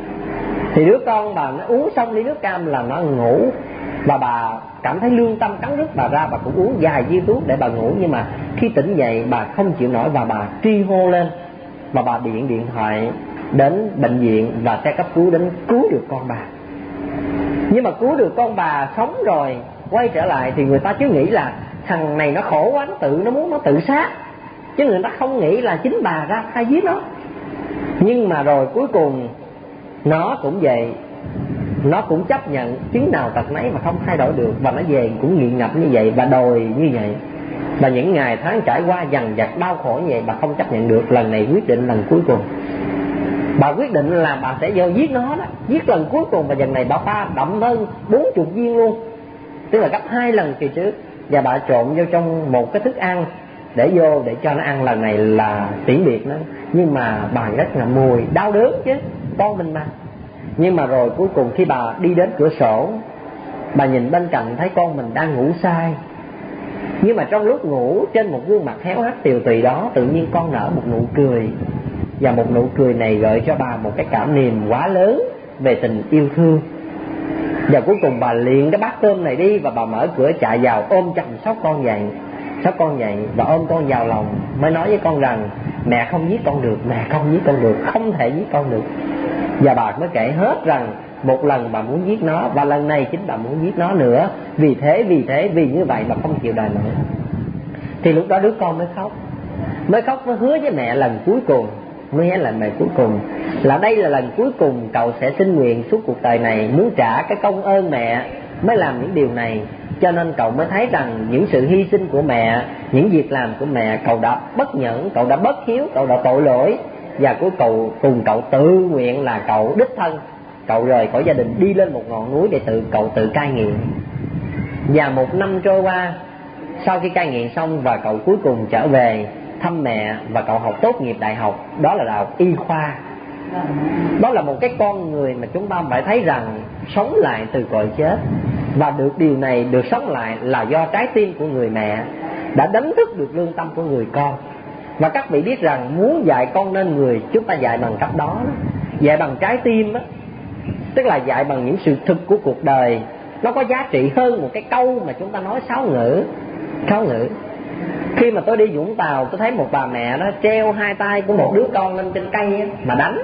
Thì đứa con bà nó uống xong ly nước cam là nó ngủ. Và bà cảm thấy lương tâm cắn rứt, bà ra bà cũng uống vài viên thuốc để bà ngủ. Nhưng mà khi tỉnh dậy bà không chịu nổi và bà tri hô lên. Và bà điện điện thoại đến bệnh viện và xe cấp cứu đến cứu được con bà. Nhưng mà cứu được con bà sống rồi quay trở lại thì người ta cứ nghĩ là thằng này nó khổ quá, nó tự nó muốn nó tự sát, chứ người ta không nghĩ là chính bà ra tay giết nó. Nhưng mà rồi cuối cùng nó cũng vậy, nó cũng chấp nhận chứng nào tật nấy mà không thay đổi được. Và nó về cũng nghiện ngập như vậy và đòi như vậy. Và những ngày tháng trải qua dằn vặt đau khổ như vậy, bà không chấp nhận được. Lần này quyết định lần cuối cùng, bà quyết định là bà sẽ vô giết nó đó, giết lần cuối cùng. Và lần này bà pha đậm hơn bốn chục viên luôn, tức là gấp hai lần kỳ trước. Và bà trộn vô trong một cái thức ăn để vô để cho nó ăn. Lần này là tiễn biệt nó. Nhưng mà bà rất là mùi đau đớn chứ, con mình mà. Nhưng mà rồi cuối cùng khi bà đi đến cửa sổ, bà nhìn bên cạnh thấy con mình đang ngủ say. Nhưng mà trong lúc ngủ, trên một gương mặt héo hắt tiều tụy đó, tự nhiên con nở một nụ cười. Và một nụ cười này gợi cho bà một cái cảm niềm quá lớn về tình yêu thương. Và cuối cùng bà liền cái bát cơm này đi, và bà mở cửa chạy vào ôm chầm sóc con dậy, sóc con dậy và ôm con vào lòng, mới nói với con rằng mẹ không giết con được, mẹ không giết con được, không thể giết con được. Và bà mới kể hết rằng một lần bà muốn giết nó, và lần này chính bà muốn giết nó nữa. Vì thế, vì thế, vì như vậy mà không chịu đòi nữa. Thì lúc đó đứa con mới khóc, mới khóc mới hứa với mẹ lần cuối cùng, mới hé lại mẹ cuối cùng là đây là lần cuối cùng cậu sẽ xin nguyện suốt cuộc đời này, muốn trả cái công ơn mẹ mới làm những điều này. Cho nên cậu mới thấy rằng những sự hy sinh của mẹ, những việc làm của mẹ, cậu đã bất nhẫn, cậu đã bất hiếu, cậu đã tội lỗi. Và cuối cùng cùng cậu tự nguyện là cậu đích thân, cậu rời khỏi gia đình đi lên một ngọn núi để tự cậu tự cai nghiện. Và một năm trôi qua, sau khi cai nghiện xong, và cậu cuối cùng trở về thăm mẹ, và cậu học tốt nghiệp đại học, đó là đại học y khoa. Đó là một cái con người mà chúng ta phải thấy rằng sống lại từ cõi chết. Và được điều này, được sống lại là do trái tim của người mẹ đã đánh thức được lương tâm của người con. Và các vị biết rằng muốn dạy con nên người, chúng ta dạy bằng cách đó, đó. Dạy bằng trái tim đó. Tức là dạy bằng những sự thực của cuộc đời. Nó có giá trị hơn một cái câu mà chúng ta nói sáo ngữ. Sáo ngữ. Khi mà tôi đi Vũng Tàu, tôi thấy một bà mẹ đó treo hai tay của một đứa con lên trên cây đó, mà đánh.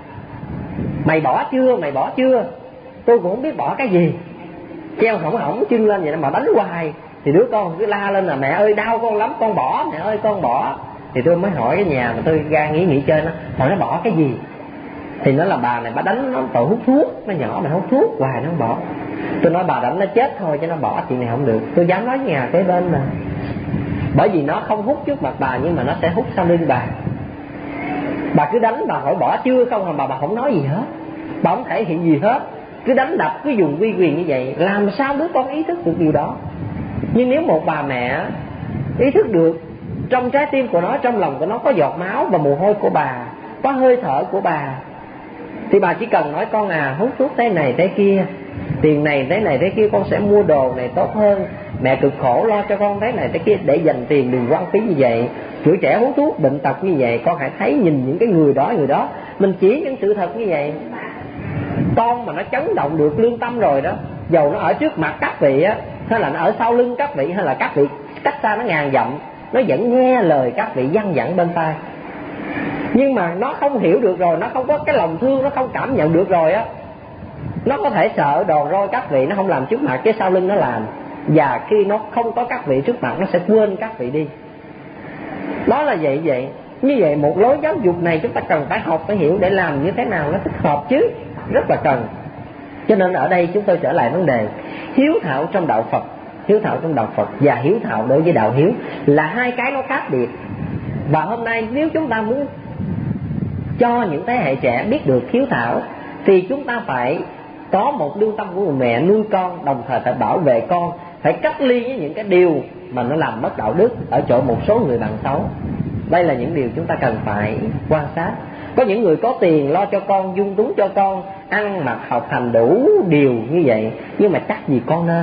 Mày bỏ chưa, mày bỏ chưa? Tôi cũng không biết bỏ cái gì. Treo hỏng hỏng chân lên vậy đó mà đánh hoài. Thì đứa con cứ la lên là mẹ ơi đau con lắm, con bỏ, mẹ ơi con bỏ. Thì tôi mới hỏi cái nhà mà tôi ra nghỉ nghỉ chơi nó, hỏi nó bỏ cái gì? Thì nó là bà này bà đánh nó tội hút thuốc, nó nhỏ mà hút thuốc hoài nó không bỏ. Tôi nói bà đánh nó chết thôi chứ nó bỏ chuyện này không được. Tôi dám nói với nhà kế bên mà. Bởi vì nó không hút trước mặt bà, nhưng mà nó sẽ hút sau lưng bà. Bà cứ đánh, bà hỏi bỏ chưa không, mà bà, bà không nói gì hết. Bà không thể hiện gì hết. Cứ đánh đập, cứ dùng uy quyền như vậy, làm sao đứa con ý thức được điều đó? Nhưng nếu một bà mẹ ý thức được trong trái tim của nó, trong lòng của nó có giọt máu và mồ hôi của bà, có hơi thở của bà, thì bà chỉ cần nói con à, hút thuốc thế này thế kia, tiền này thế này thế kia, con sẽ mua đồ này tốt hơn, mẹ cực khổ lo cho con thế này thế kia, để dành tiền đừng quăng phí như vậy. Tuổi trẻ hút thuốc bệnh tật như vậy, con hãy thấy nhìn những cái người đó người đó, mình chỉ những sự thật như vậy. Con mà nó chấn động được lương tâm rồi đó, dầu nó ở trước mặt các vị á, hay là nó ở sau lưng các vị, hay là các vị cách xa nó ngàn dặm, nó vẫn nghe lời các vị văng vẳng bên tai. Nhưng mà nó không hiểu được rồi, nó không có cái lòng thương, nó không cảm nhận được rồi á, nó có thể sợ đòn roi các vị, nó không làm trước mặt, chứ sau lưng nó làm. Và khi nó không có các vị trước mặt, nó sẽ quên các vị đi. Đó là vậy vậy. Như vậy một lối giáo dục này chúng ta cần phải học, phải hiểu để làm như thế nào nó thích hợp chứ, rất là cần. Cho nên ở đây chúng tôi trở lại vấn đề hiếu thảo trong đạo Phật. Hiếu thảo trong đạo Phật và hiếu thảo đối với đạo hiếu là hai cái nó khác biệt. Và hôm nay nếu chúng ta muốn cho những thế hệ trẻ biết được hiếu thảo, thì chúng ta phải có một lương tâm của người mẹ nuôi con, đồng thời phải bảo vệ con, phải cách ly với những cái điều mà nó làm mất đạo đức ở chỗ một số người bạn xấu. Đây là những điều chúng ta cần phải quan sát. Có những người có tiền lo cho con, dung túng cho con, ăn mặc học hành đủ điều như vậy, nhưng mà chắc gì con nên.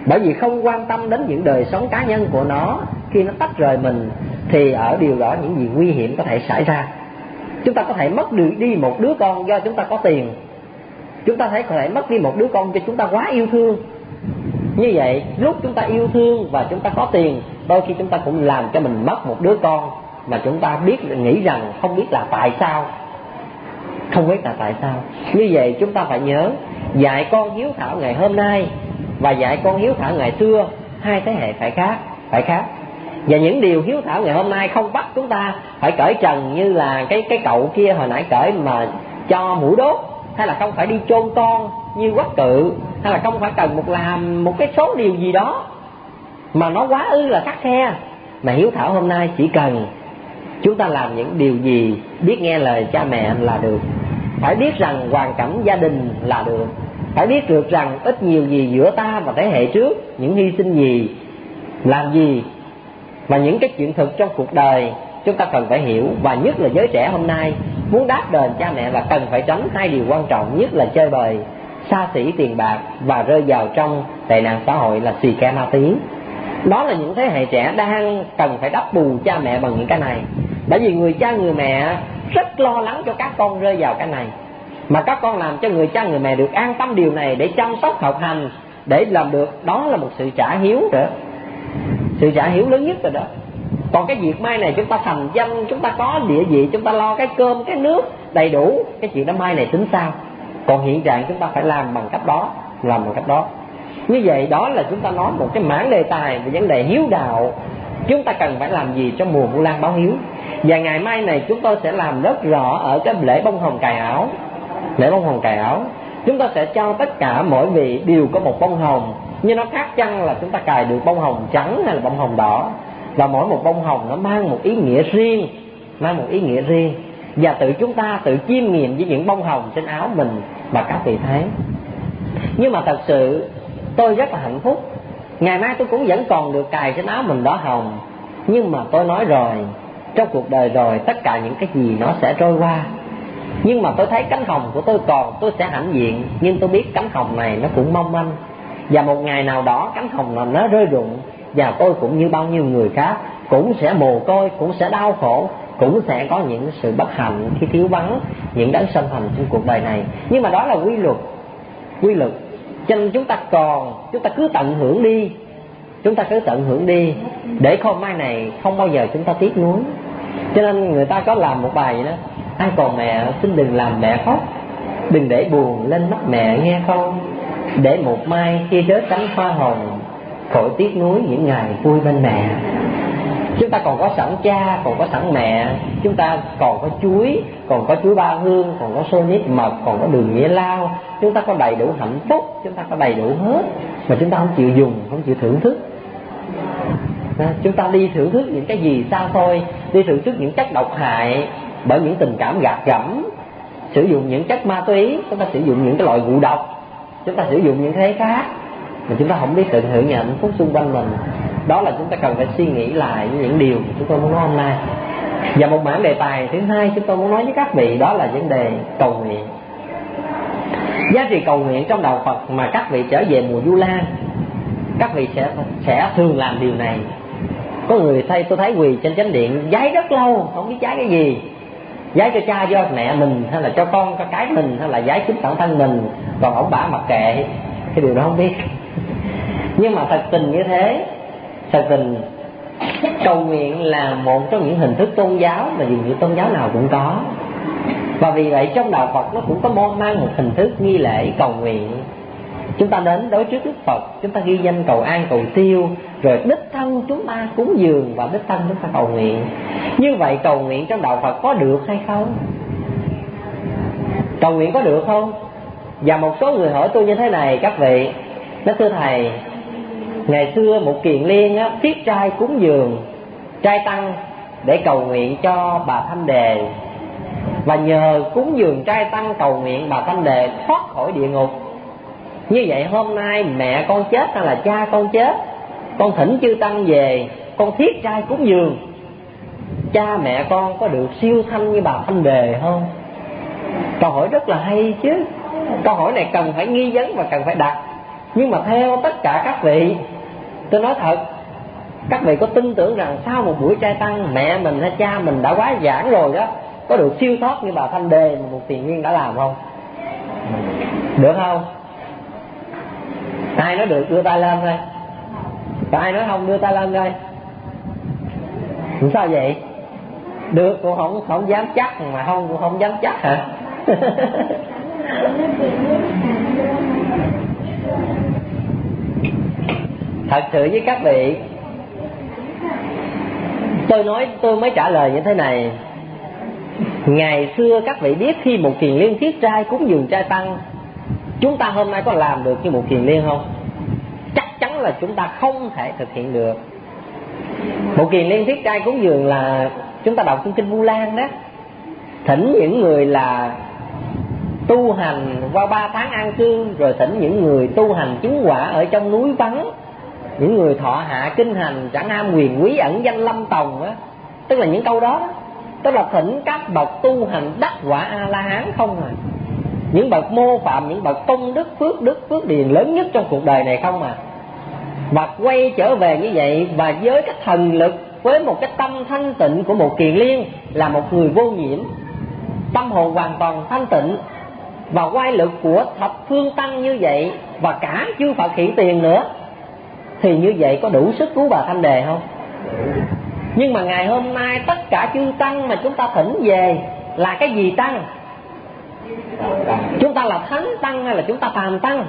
Bởi vì không quan tâm đến những đời sống cá nhân của nó, khi nó tách rời mình thì ở điều đó những gì nguy hiểm có thể xảy ra. Chúng ta có thể mất đi một đứa con do chúng ta có tiền. Chúng ta có thể mất đi một đứa con cho chúng ta quá yêu thương. Như vậy lúc chúng ta yêu thương và chúng ta có tiền, đôi khi chúng ta cũng làm cho mình mất một đứa con mà chúng ta biết nghĩ rằng không biết là tại sao. Không biết là tại sao. Như vậy chúng ta phải nhớ, dạy con hiếu thảo ngày hôm nay và dạy con hiếu thảo ngày xưa, hai thế hệ phải khác, phải khác. Và những điều hiếu thảo ngày hôm nay không bắt chúng ta phải cởi trần như là cái cái cậu kia hồi nãy cởi mà cho mũi đốt, hay là không phải đi chôn con như Quách Cự, hay là không phải cần một làm một cái số điều gì đó mà nó quá ư là khắt khe. Mà hiếu thảo hôm nay chỉ cần chúng ta làm những điều gì biết nghe lời cha mẹ là được. Phải biết rằng hoàn cảnh gia đình là được. Phải biết được rằng ít nhiều gì giữa ta và thế hệ trước, những hy sinh gì, làm gì. Và những cái chuyện thực trong cuộc đời chúng ta cần phải hiểu. Và nhất là giới trẻ hôm nay muốn đáp đền cha mẹ là cần phải tránh hai điều quan trọng nhất là chơi bời, xa xỉ tiền bạc và rơi vào trong tệ nạn xã hội là xì ke ma túy. Đó là những thế hệ trẻ đang cần phải đắp bù cha mẹ bằng những cái này. Bởi vì người cha người mẹ rất lo lắng cho các con rơi vào cái này, mà các con làm cho người cha người mẹ được an tâm điều này để chăm sóc học hành, để làm được, đó là một sự trả hiếu nữa. Sự trả hiếu lớn nhất rồi đó. Còn cái việc mai này chúng ta thành danh, chúng ta có địa vị, chúng ta lo cái cơm cái nước đầy đủ, cái chuyện đó mai này tính sao. Còn hiện trạng chúng ta phải làm bằng cách đó, làm bằng cách đó. Như vậy đó là chúng ta nói một cái mảng đề tài về vấn đề hiếu đạo. Chúng ta cần phải làm gì trong mùa Vu Lan báo hiếu. Và ngày mai này chúng tôi sẽ làm rất rõ ở cái lễ bông hồng cài áo. Lễ bông hồng cài áo chúng ta sẽ cho tất cả mỗi vị đều có một bông hồng. Nhưng nó khác chăng là chúng ta cài được bông hồng trắng hay là bông hồng đỏ. Và mỗi một bông hồng nó mang một ý nghĩa riêng, mang một ý nghĩa riêng. Và tự chúng ta tự chiêm nghiệm với những bông hồng trên áo mình mà các vị thấy. Nhưng mà thật sự tôi rất là hạnh phúc. Ngày mai tôi cũng vẫn còn được cài trên áo mình đỏ hồng. Nhưng mà tôi nói rồi, trong cuộc đời rồi tất cả những cái gì nó sẽ trôi qua. Nhưng mà tôi thấy cánh hồng của tôi còn, tôi sẽ hãnh diện. Nhưng tôi biết cánh hồng này nó cũng mong manh. Và một ngày nào đó cánh hồng nào nó rơi rụng, và tôi cũng như bao nhiêu người khác cũng sẽ mồ côi, cũng sẽ đau khổ, cũng sẽ có những sự bất hạnh khi thiếu vắng những đấng sanh thành trên cuộc đời này. Nhưng mà đó là quy luật, quy luật. Cho nên chúng ta còn, chúng ta cứ tận hưởng đi, chúng ta cứ tận hưởng đi, để không mai này không bao giờ chúng ta tiếc nuối. Cho nên người ta có làm một bài vậy đó: ai còn mẹ xin đừng làm mẹ khóc, đừng để buồn lên mắt mẹ nghe không, để một mai khi rớt cánh hoa hồng, khỏi tiếc nuối những ngày vui bên mẹ. Chúng ta còn có sẵn cha, còn có sẵn mẹ. Chúng ta còn có chuối, còn có chuối ba hương, còn có xôi nếp mật, còn có đường nghĩa lao. Chúng ta có đầy đủ hạnh phúc, chúng ta có đầy đủ hết. Mà chúng ta không chịu dùng, không chịu thưởng thức. Chúng ta đi thưởng thức những cái gì xa thôi, đi thưởng thức những chất độc hại bởi những tình cảm gạt gẫm, sử dụng những chất ma túy, chúng ta sử dụng những cái loại ngũ độc, chúng ta sử dụng những thế khác, mà chúng ta không biết tận hưởng những hạnh phúc xung quanh mình. Đó là chúng ta cần phải suy nghĩ lại những điều chúng tôi muốn nói hôm nay. Và một mảng đề tài thứ hai chúng tôi muốn nói với các vị, đó là vấn đề cầu nguyện. Giá trị cầu nguyện trong đạo Phật mà các vị trở về mùa Vu Lan, các vị sẽ sẽ thường làm điều này. Có người thấy tôi thấy quỳ trên chánh điện giái rất lâu, không biết giái cái gì. Giái cho cha cho mẹ mình, hay là cho con cho cái mình, hay là giái chính bản thân mình. Còn ổng bả mặc kệ, cái điều đó không biết. Nhưng mà thật tình như thế, thật tình cầu nguyện là một trong những hình thức tôn giáo mà dù như tôn giáo nào cũng có. Và vì vậy trong đạo Phật nó cũng có mang một hình thức nghi lễ cầu nguyện. Chúng ta đến đối trước Đức Phật, chúng ta ghi danh cầu an cầu siêu, rồi đích thân chúng ta cúng dường và đích thân chúng ta cầu nguyện. Như vậy cầu nguyện trong đạo Phật có được hay không? Cầu nguyện có được không? Và một số người hỏi tôi như thế này các vị: nói thưa thầy, ngày xưa một kiền liên á, tiết trai cúng dường trai tăng để cầu nguyện cho bà Thanh Đề, và nhờ cúng dường trai tăng cầu nguyện bà Thanh Đề thoát khỏi địa ngục. Như vậy hôm nay mẹ con chết hay là cha con chết, con thỉnh chư tăng về, con thiết trai cúng dường, cha mẹ con có được siêu thanh như bà Thanh Đề không? Câu hỏi rất là hay chứ. Câu hỏi này cần phải nghi vấn và cần phải đặt. Nhưng mà theo tất cả các vị, tôi nói thật, các vị có tin tưởng rằng sau một buổi trai tăng, mẹ mình hay cha mình đã quá giảng rồi đó, có được siêu thoát như bà Thanh Đề mà một tiền nguyên đã làm không? Được không? Ai nói được đưa tay lên thôi. Còn ai nói không đưa tay lên thôi. Sao vậy? Được cũng không không dám chắc, mà không cũng không dám chắc hả? Thật sự với các vị, tôi nói tôi mới trả lời như thế này. Ngày xưa các vị biết khi một kiền liên thiết trai cúng dường trai tăng, chúng ta hôm nay có làm được như một kiền liên không? Chắc chắn là chúng ta không thể thực hiện được. Một kiền liên thiết trai cúng dường là chúng ta đọc trong kinh Vu Lan đó, thỉnh những người là tu hành qua ba tháng an cư, rồi thỉnh những người tu hành chứng quả ở trong núi vắng, những người thọ hạ kinh hành chẳng ham quyền quý ẩn danh lâm tòng á, tức là những câu đó, đó tức là thỉnh các bậc tu hành đắc quả A La Hán không à, những bậc mô phạm, những bậc công đức phước đức phước điền lớn nhất trong cuộc đời này không à. Và quay trở về như vậy, và với cái thần lực, với một cái tâm thanh tịnh của một kiền liên là một người vô nhiễm, tâm hồn hoàn toàn thanh tịnh, và oai lực của thập phương tăng như vậy, và cả chư Phật hiện tiền nữa, thì như vậy có đủ sức cứu bà Thanh Đề không? Nhưng mà ngày hôm nay tất cả chư tăng mà chúng ta thỉnh về là cái gì tăng? Chúng ta là thánh tăng hay là chúng ta phàm tăng?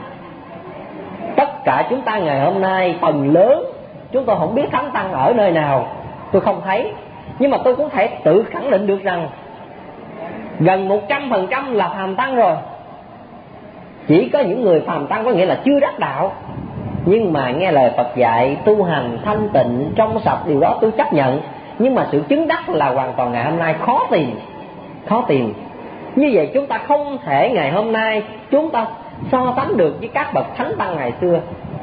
Tất cả chúng ta ngày hôm nay phần lớn chúng tôi không biết thánh tăng ở nơi nào, tôi không thấy. Nhưng mà tôi cũng thể tự khẳng định được rằng gần một trăm phần trăm là phàm tăng rồi. Chỉ có những người phàm tăng có nghĩa là chưa đắc đạo, nhưng mà nghe lời Phật dạy tu hành thanh tịnh trong sạch, điều đó tôi chấp nhận. Nhưng mà sự chứng đắc là hoàn toàn ngày hôm nay khó tìm, khó tìm. Như vậy chúng ta không thể ngày hôm nay chúng ta so sánh được với các bậc thánh tăng ngày xưa.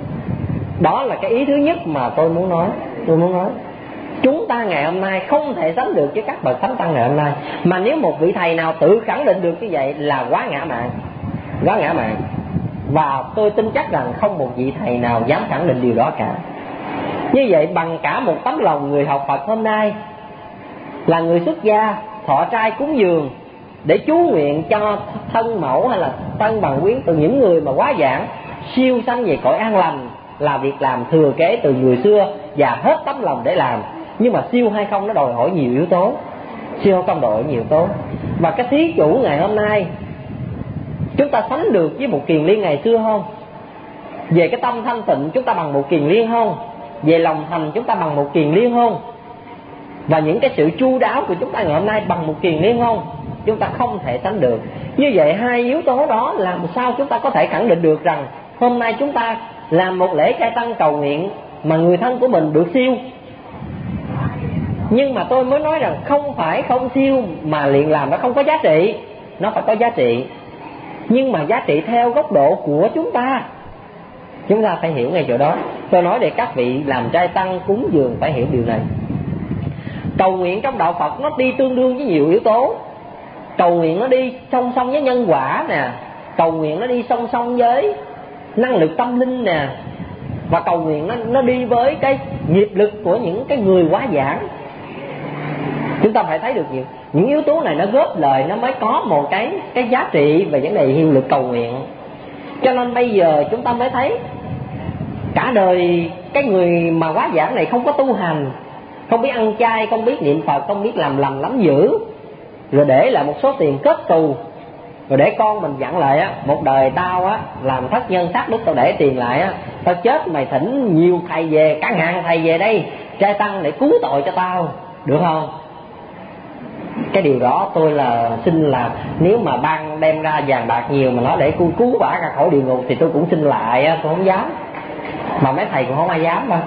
Đó là cái ý thứ nhất mà tôi muốn nói. Tôi muốn nói chúng ta ngày hôm nay không thể sánh được với các bậc thánh tăng ngày hôm nay. Mà nếu một vị thầy nào tự khẳng định được như vậy là quá ngã mạn, quá ngã mạn. Và tôi tin chắc rằng không một vị thầy nào dám khẳng định điều đó cả. Như vậy bằng cả một tấm lòng người học Phật hôm nay là người xuất gia thọ trai cúng dường để chú nguyện cho thân mẫu hay là thân bằng quyến từ những người mà quá giảng siêu sanh về cõi an lành, là việc làm thừa kế từ người xưa và hết tấm lòng để làm. Nhưng mà siêu hay không nó đòi hỏi nhiều yếu tố, siêu hay không đòi hỏi nhiều yếu tố. Và cái thí chủ ngày hôm nay chúng ta sánh được với một kiền liên ngày xưa không? Về cái tâm thanh tịnh chúng ta bằng một kiền liên không? Về lòng thành chúng ta bằng một kiền liên không? Và những cái sự chu đáo của chúng ta ngày hôm nay bằng một kiền liên không? Chúng ta không thể sánh được. Như vậy hai yếu tố đó làm sao chúng ta có thể khẳng định được rằng hôm nay chúng ta làm một lễ trai tăng cầu nguyện mà người thân của mình được siêu. Nhưng mà tôi mới nói rằng không phải không siêu mà liền làm nó không có giá trị. Nó phải có giá trị, nhưng mà giá trị theo góc độ của chúng ta. Chúng ta phải hiểu ngay chỗ đó. Tôi nói để các vị làm trai tăng cúng dường phải hiểu điều này. Cầu nguyện trong đạo Phật nó đi tương đương với nhiều yếu tố. Cầu nguyện nó đi song song với nhân quả nè, cầu nguyện nó đi song song với năng lực tâm linh nè, và cầu nguyện nó, nó đi với cái nghiệp lực của những cái người quá giảng. Chúng ta phải thấy được nhiều những yếu tố này nó góp lời nó mới có một cái cái giá trị về vấn đề hiệu lực cầu nguyện. Cho nên bây giờ chúng ta mới thấy cả đời cái người mà quá giảng này không có tu hành, không biết ăn chay, không biết niệm Phật, không biết làm lành lắm dữ, rồi để lại một số tiền kết tù, rồi để con mình dặn lại á, một đời tao á làm thất nhân sát đức, tao để tiền lại á, tao chết mày thỉnh nhiều thầy về, cả ngàn thầy về đây trai tăng để cứu tội cho tao, được không? Cái điều đó tôi là xin là nếu mà ban đem ra vàng bạc nhiều mà nói để cứu cứu bả ra khỏi địa ngục thì tôi cũng xin lại á, tôi không dám, mà mấy thầy cũng không ai dám đâu.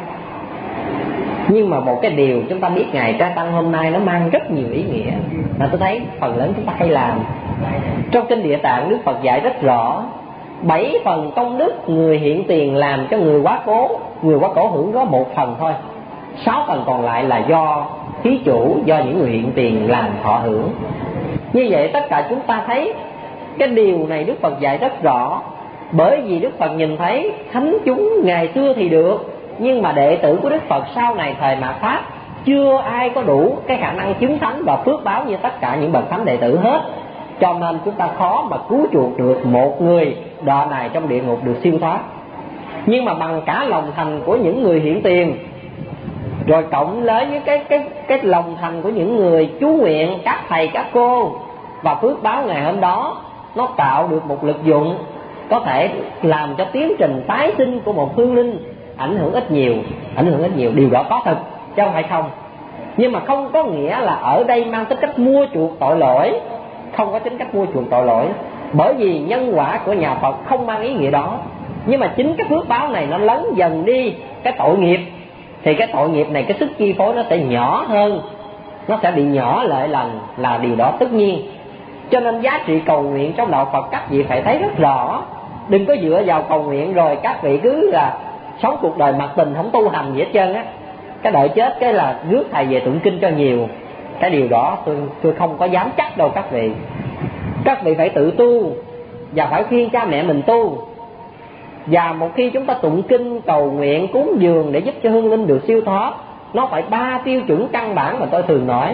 Nhưng mà một cái điều chúng ta biết ngày trai tăng hôm nay nó mang rất nhiều ý nghĩa mà tôi thấy phần lớn chúng ta hay làm. Trong kinh Địa Tạng Đức Phật dạy rất rõ bảy phần công đức người hiện tiền làm cho người quá cố, người quá cố hưởng có một phần thôi, sáu phần còn lại là do thí chủ, do những người hiện tiền làm thọ hưởng. Như vậy tất cả chúng ta thấy cái điều này Đức Phật dạy rất rõ. Bởi vì Đức Phật nhìn thấy thánh chúng ngày xưa thì được, nhưng mà đệ tử của Đức Phật sau này thời mạt Pháp chưa ai có đủ cái khả năng chứng thánh và phước báo như tất cả những bậc thánh đệ tử hết. Cho nên chúng ta khó mà cứu chuộc được một người đọa này trong địa ngục được siêu thoát. Nhưng mà bằng cả lòng thành của những người hiện tiền, rồi cộng với với cái cái cái lòng thành của những người chú nguyện, các thầy các cô, và phước báo ngày hôm đó, nó tạo được một lực dụng có thể làm cho tiến trình tái sinh của một hương linh ảnh hưởng ít nhiều, ảnh hưởng ít nhiều. Điều đó có thật chứ không phải không. Nhưng mà không có nghĩa là ở đây mang tính cách mua chuộc tội lỗi, không có tính cách mua chuộc tội lỗi, bởi vì nhân quả của nhà Phật không mang ý nghĩa đó. Nhưng mà chính cái phước báo này nó lấn dần đi cái tội nghiệp, thì cái tội nghiệp này cái sức chi phối nó sẽ nhỏ hơn, nó sẽ bị nhỏ lại lần, là điều đó tất nhiên. Cho nên giá trị cầu nguyện trong đạo Phật các vị phải thấy rất rõ. Đừng có dựa vào cầu nguyện rồi các vị cứ là sống cuộc đời mặc tình, không tu hành gì hết trơn á. Cái đợi chết cái là rước thầy về tụng kinh cho nhiều. Cái điều đó tôi, tôi không có dám chắc đâu các vị. Các vị phải tự tu và phải khuyên cha mẹ mình tu. Và một khi chúng ta tụng kinh, cầu nguyện, cúng dường để giúp cho hương linh được siêu thoát, nó phải ba tiêu chuẩn căn bản mà tôi thường nói.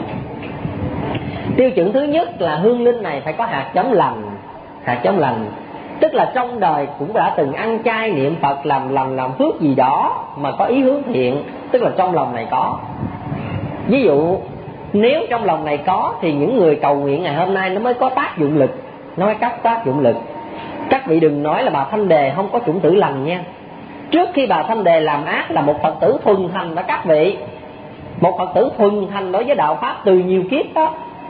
Tiêu chuẩn thứ nhất là hương linh này phải có hạt giống lành. Hạt giống lành tức là trong đời cũng đã từng ăn chay niệm Phật, làm lành làm phước gì đó mà có ý hướng thiện, tức là trong lòng này có. Ví dụ nếu trong lòng này có thì những người cầu nguyện ngày hôm nay nó mới có tác dụng lực, nó mới có tác dụng lực. Các vị đừng nói là bà Thanh Đề không có chủng tử lành nha. Trước khi bà Thanh Đề làm ác là một Phật tử thuần thành đó các vị. Một Phật tử thuần thành đối với đạo Pháp từ nhiều kiếp đó,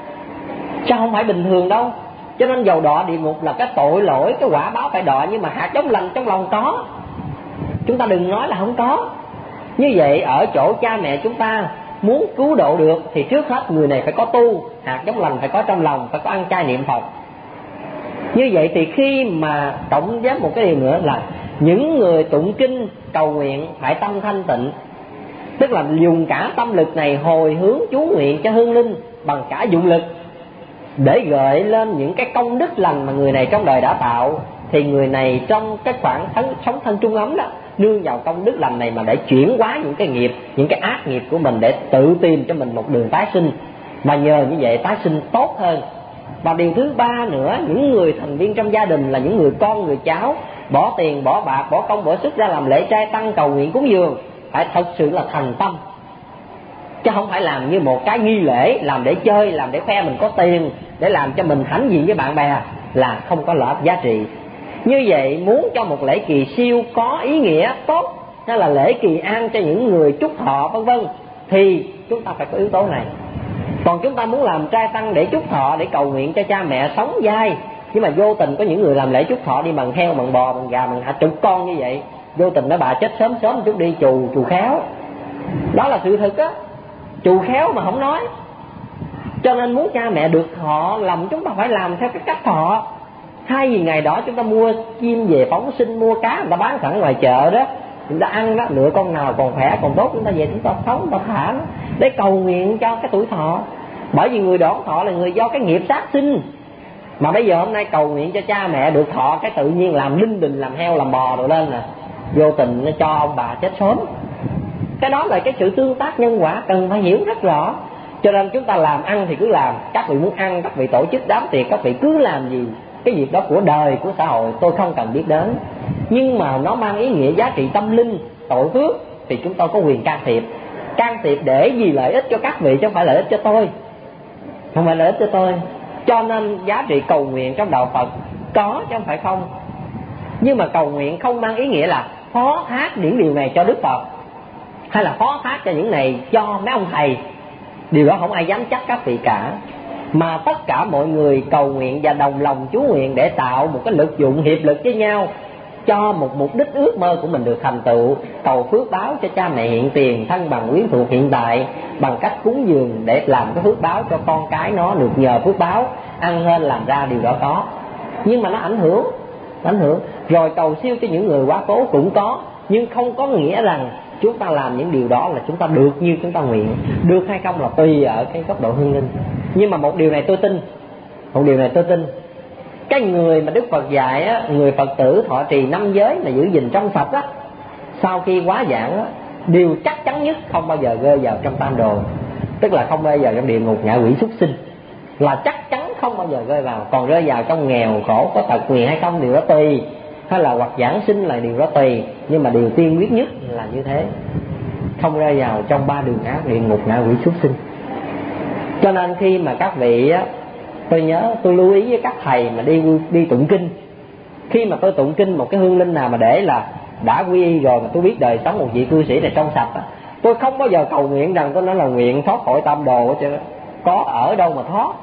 chứ không phải bình thường đâu. Cho nên dầu đọa địa ngục là cái tội lỗi, cái quả báo phải đọa, nhưng mà hạt giống lành trong lòng có. Chúng ta đừng nói là không có. Như vậy ở chỗ cha mẹ chúng ta muốn cứu độ được thì trước hết người này phải có tu, hạt giống lành phải có trong lòng, phải có ăn chay niệm Phật. Như vậy thì khi mà cộng với một cái điều nữa là những người tụng kinh cầu nguyện phải tâm thanh tịnh, tức là dùng cả tâm lực này hồi hướng chú nguyện cho hương linh bằng cả dụng lực để gợi lên những cái công đức lành mà người này trong đời đã tạo. Thì người này trong cái khoảng thân, sống thân trung ấm đó, nương vào công đức lành này mà để chuyển hóa những cái nghiệp, những cái ác nghiệp của mình, để tự tìm cho mình một đường tái sinh, mà nhờ như vậy tái sinh tốt hơn. Và điều thứ ba nữa, những người thành viên trong gia đình là những người con, người cháu bỏ tiền, bỏ bạc, bỏ công, bỏ sức ra làm lễ trai tăng, cầu nguyện, cúng dường, phải thật sự là thành tâm, chứ không phải làm như một cái nghi lễ, làm để chơi, làm để khoe mình có tiền, để làm cho mình hãnh diện với bạn bè, là không có lợi ích giá trị. Như vậy muốn cho một lễ kỳ siêu có ý nghĩa tốt, hay là lễ kỳ an cho những người chúc thọ vân vân, thì chúng ta phải có yếu tố này. Còn chúng ta muốn làm trai tăng để chúc thọ, để cầu nguyện cho cha mẹ sống dai, nhưng mà vô tình có những người làm lễ chúc thọ đi bằng heo, bằng bò, bằng gà, bằng hạ chục con như vậy, vô tình nó bà chết sớm sớm chút đi chù chù khéo. Đó là sự thực á, chù khéo mà không nói. Cho nên muốn cha mẹ được thọ lòng, chúng ta phải làm theo cái cách thọ. Thay vì ngày đó chúng ta mua chim về phóng sinh, mua cá người ta bán sẵn ngoài chợ đó, chúng ta ăn đó, lựa con nào còn khỏe còn tốt chúng ta về chúng ta phóng, chúng ta thả nó, để cầu nguyện cho cái tuổi thọ. Bởi vì người đón thọ là người do cái nghiệp sát sinh, mà bây giờ hôm nay cầu nguyện cho cha mẹ được thọ, cái tự nhiên làm linh đình, làm heo, làm bò rồi lên nè, vô tình nó cho ông bà chết sớm. Cái đó là cái sự tương tác nhân quả cần phải hiểu rất rõ. Cho nên chúng ta làm ăn thì cứ làm, các vị muốn ăn, các vị tổ chức đám tiệc, các vị cứ làm gì. Cái việc đó của đời, của xã hội tôi không cần biết đến, nhưng mà nó mang ý nghĩa giá trị tâm linh, tội phước thì chúng tôi có quyền can thiệp. Can thiệp để vì lợi ích cho các vị chứ không phải lợi ích cho tôi, không phải lợi ích cho tôi. Cho nên giá trị cầu nguyện trong đạo Phật có chứ không phải không. Nhưng mà cầu nguyện không mang ý nghĩa là phó thác những điều này cho Đức Phật, hay là phó thác cho những này cho mấy ông thầy. Điều đó không ai dám chắc các vị cả. Mà tất cả mọi người cầu nguyện và đồng lòng chú nguyện để tạo một cái lực dụng hiệp lực với nhau cho một mục đích ước mơ của mình được thành tựu. Cầu phước báo cho cha mẹ hiện tiền, thân bằng quyến thuộc hiện tại, bằng cách cúng dường để làm cái phước báo cho con cái nó được nhờ phước báo ăn hên làm ra. Điều đó có, nhưng mà nó ảnh hưởng, nó ảnh hưởng. Rồi cầu siêu cho những người quá cố cũng có, nhưng không có nghĩa rằng chúng ta làm những điều đó là chúng ta được như chúng ta nguyện. Được hay không là tùy ở cái góc độ hương linh. Nhưng mà một điều này tôi tin, một điều này tôi tin Cái người mà Đức Phật dạy á, người Phật tử thọ trì năm giới mà giữ gìn trong sạch á, sau khi quá giảng á, điều chắc chắn nhất không bao giờ rơi vào trong tam đồ, tức là không bao giờ trong địa ngục ngạ quỷ súc sinh, là chắc chắn không bao giờ rơi vào. Còn rơi vào trong nghèo khổ có tật nguyền hay không điều đó tùy, hay là hoặc giảng sinh là điều đó tùy, nhưng mà điều tiên quyết nhất là như thế, không rơi vào trong ba đường ác địa ngục ngạ quỷ súc sinh. Cho nên khi mà các vị á, tôi nhớ tôi lưu ý với các thầy mà đi đi tụng kinh, khi mà tôi tụng kinh một cái hương linh nào mà để là đã quy y rồi mà tôi biết đời sống một vị cư sĩ này trong sạch á, tôi không bao giờ cầu nguyện rằng tôi nói là nguyện thoát khỏi tam đồ hết trơn, có ở đâu mà thoát.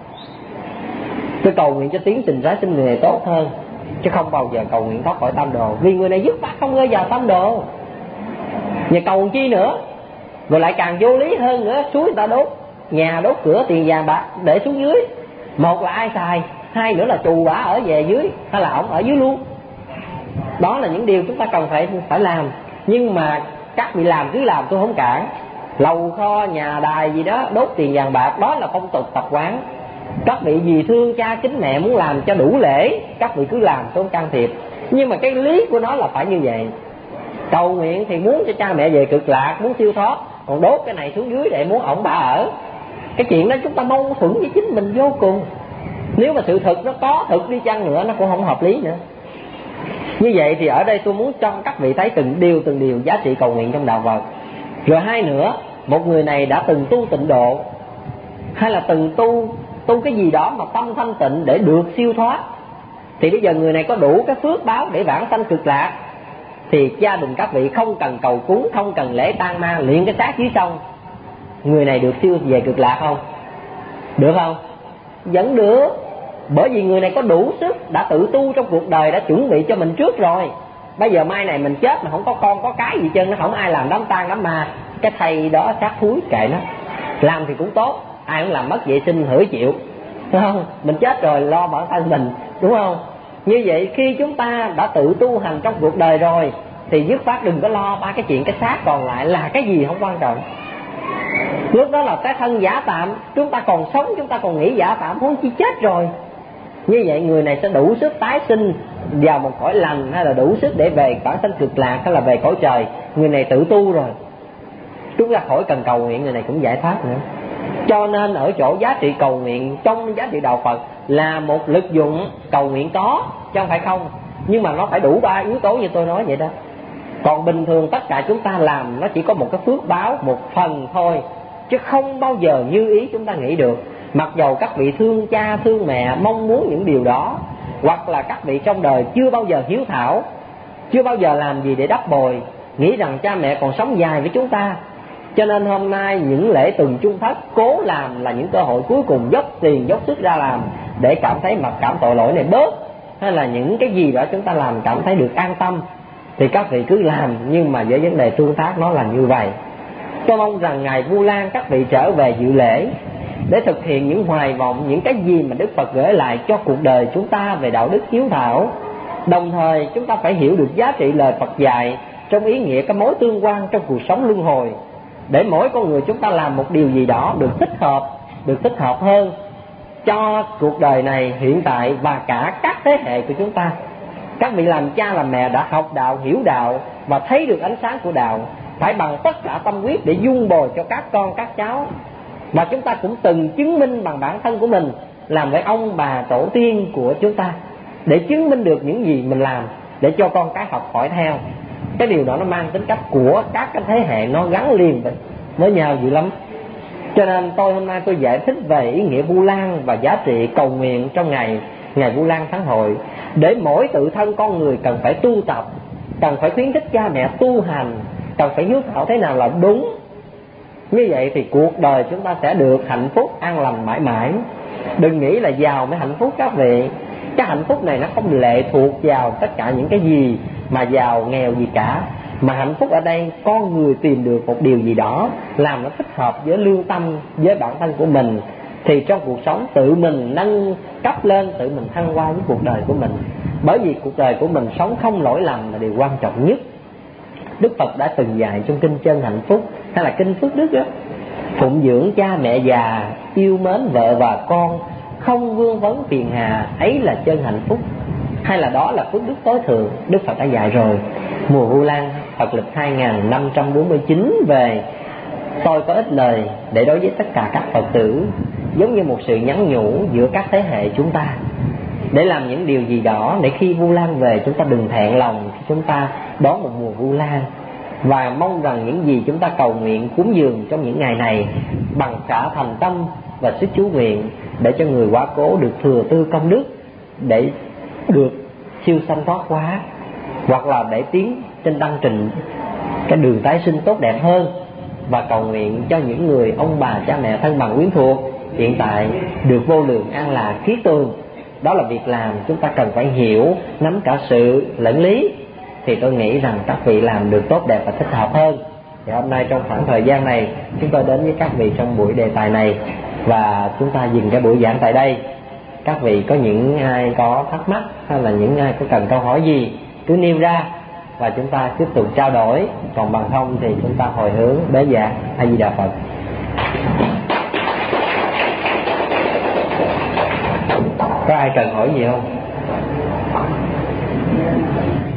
Tôi cầu nguyện cho tiến trình tái sinh người này tốt hơn, chứ không bao giờ cầu nguyện thoát khỏi tam đồ, vì người này dứt khoát không rơi vào tam đồ. Và cầu chi nữa, rồi lại càng vô lý hơn nữa, suối người ta đốt nhà, đốt cửa, tiền vàng bạc để xuống dưới. Một là ai xài, hai nữa là trù bả ở về dưới, hay là ổng ở dưới luôn. Đó là những điều chúng ta cần phải phải làm. Nhưng mà các vị làm cứ làm, tôi không cản. Lầu kho, nhà đài gì đó, đốt tiền vàng bạc, đó là phong tục tập quán. Các vị vì thương cha kính mẹ muốn làm cho đủ lễ, các vị cứ làm, tôi không can thiệp. Nhưng mà cái lý của nó là phải như vậy. Cầu nguyện thì muốn cho cha mẹ về cực lạc, muốn siêu thoát, còn đốt cái này xuống dưới để muốn ổng bả ở. Cái chuyện đó chúng ta mâu thuẫn với chính mình vô cùng. Nếu mà sự thực nó có thực đi chăng nữa, nó cũng không hợp lý nữa. Như vậy thì ở đây tôi muốn cho các vị thấy từng điều từng điều giá trị cầu nguyện trong đạo Phật. Rồi hai nữa, một người này đã từng tu tịnh độ, hay là từng tu tu cái gì đó mà tâm thanh tịnh để được siêu thoát, thì bây giờ người này có đủ cái phước báo để vãng sanh cực lạc, thì gia đình các vị không cần cầu cúng, không cần lễ tang ma, luyện cái xác dưới sông, người này được siêu về cực lạc không? Được không? Vẫn được. Bởi vì người này có đủ sức, đã tự tu trong cuộc đời, đã chuẩn bị cho mình trước rồi. Bây giờ mai này mình chết mà không có con có cái gì chân, nó không ai làm đám tang đám ma, cái thầy đó xác thúi kệ nó. Làm thì cũng tốt, ai cũng làm mất vệ sinh hửi chịu, đúng không? Mình chết rồi lo bản thân mình, đúng không? Như vậy khi chúng ta đã tự tu hành trong cuộc đời rồi thì dứt khoát đừng có lo ba cái chuyện cái xác còn lại là cái gì không quan trọng. Lúc đó là cái thân giả tạm, chúng ta còn sống chúng ta còn nghĩ giả tạm, huống chi chết rồi. Như vậy người này sẽ đủ sức tái sinh vào một cõi lành, hay là đủ sức để về bản sanh cực lạc, hay là về cõi trời. Người này tự tu rồi, chúng ta khỏi cần cầu nguyện, người này cũng giải thoát nữa. Cho nên ở chỗ giá trị cầu nguyện trong giá trị đạo Phật là một lực dụng cầu nguyện có, chứ không phải không. Nhưng mà nó phải đủ ba yếu tố như tôi nói vậy đó. Còn bình thường tất cả chúng ta làm nó chỉ có một cái phước báo một phần thôi, chứ không bao giờ như ý chúng ta nghĩ được. Mặc dầu các vị thương cha thương mẹ mong muốn những điều đó, hoặc là các vị trong đời chưa bao giờ hiếu thảo, chưa bao giờ làm gì để đắp bồi, nghĩ rằng cha mẹ còn sống dài với chúng ta. Cho nên hôm nay những lễ tuần chung thất cố làm là những cơ hội cuối cùng dốc tiền dốc sức ra làm, để cảm thấy mặc cảm tội lỗi này bớt, hay là những cái gì đó chúng ta làm cảm thấy được an tâm, thì các vị cứ làm. Nhưng mà với vấn đề tương tác nó là như vậy. Tôi mong rằng ngày Vu Lan các vị trở về dự lễ để thực hiện những hoài vọng, những cái gì mà Đức Phật gửi lại cho cuộc đời chúng ta về đạo đức hiếu thảo. Đồng thời chúng ta phải hiểu được giá trị lời Phật dạy trong ý nghĩa cái mối tương quan trong cuộc sống luân hồi, để mỗi con người chúng ta làm một điều gì đó được thích hợp, được thích hợp hơn cho cuộc đời này hiện tại và cả các thế hệ của chúng ta. Các vị làm cha làm mẹ đã học đạo, hiểu đạo và thấy được ánh sáng của đạo, phải bằng tất cả tâm huyết để dung bồi cho các con các cháu. Và chúng ta cũng từng chứng minh bằng bản thân của mình, làm với ông bà tổ tiên của chúng ta, để chứng minh được những gì mình làm, để cho con cái học hỏi theo. Cái điều đó nó mang tính cách của các cái thế hệ, nó gắn liền với, với nhau dữ lắm. Cho nên tôi hôm nay tôi giải thích về ý nghĩa Vu Lan và giá trị cầu nguyện trong ngày ngày Vu Lan tháng hội, để mỗi tự thân con người cần phải tu tập, cần phải khuyến khích cha mẹ tu hành, cần phải hiếu thảo thế nào là đúng. Như vậy thì cuộc đời chúng ta sẽ được hạnh phúc an lành mãi mãi. Đừng nghĩ là giàu mới hạnh phúc các vị. Cái hạnh phúc này nó không lệ thuộc vào tất cả những cái gì mà giàu nghèo gì cả, mà hạnh phúc ở đây con người tìm được một điều gì đó làm nó thích hợp với lương tâm, với bản thân của mình, thì trong cuộc sống tự mình nâng cấp lên, tự mình thăng hoa với cuộc đời của mình. Bởi vì cuộc đời của mình sống không lỗi lầm là điều quan trọng nhất. Đức Phật đã từng dạy trong kinh Chân Hạnh Phúc hay là kinh Phước Đức đó: phụng dưỡng cha mẹ già, yêu mến vợ và con, không vương vấn phiền hà, ấy là chân hạnh phúc, hay là đó là phước đức tối thượng. Đức Phật đã dạy rồi. Mùa Vu Lan Phật lịch hai nghìn năm trăm bốn mươi chín về tôi có ít lời để đối với tất cả các Phật tử, giống như một sự nhắn nhủ giữa các thế hệ chúng ta, để làm những điều gì đó để khi Vu Lan về chúng ta đừng thẹn lòng khi chúng ta đón một mùa Vu Lan. Và mong rằng những gì chúng ta cầu nguyện cúng dường trong những ngày này bằng cả thành tâm và sức chú nguyện, để cho người quá cố được thừa tư công đức, để được siêu sanh thoát hóa, hoặc là để tiến trên đăng trình cái đường tái sinh tốt đẹp hơn. Và cầu nguyện cho những người ông bà cha mẹ thân bằng quyến thuộc hiện tại được vô lượng an lạc kiết tường. Đó là việc làm chúng ta cần phải hiểu, nắm cả sự lẫn lý, thì tôi nghĩ rằng các vị làm được tốt đẹp và thích hợp hơn. Thì hôm nay trong khoảng thời gian này chúng tôi đến với các vị trong buổi đề tài này, và chúng ta dừng cái buổi giảng tại đây. Các vị có những ai có thắc mắc hay là những ai có cần câu hỏi gì cứ nêu ra và chúng ta tiếp tục trao đổi. Còn bằng không thì chúng ta hồi hướng bế giảng. A Di Đà Phật. Có ai cần hỏi gì không?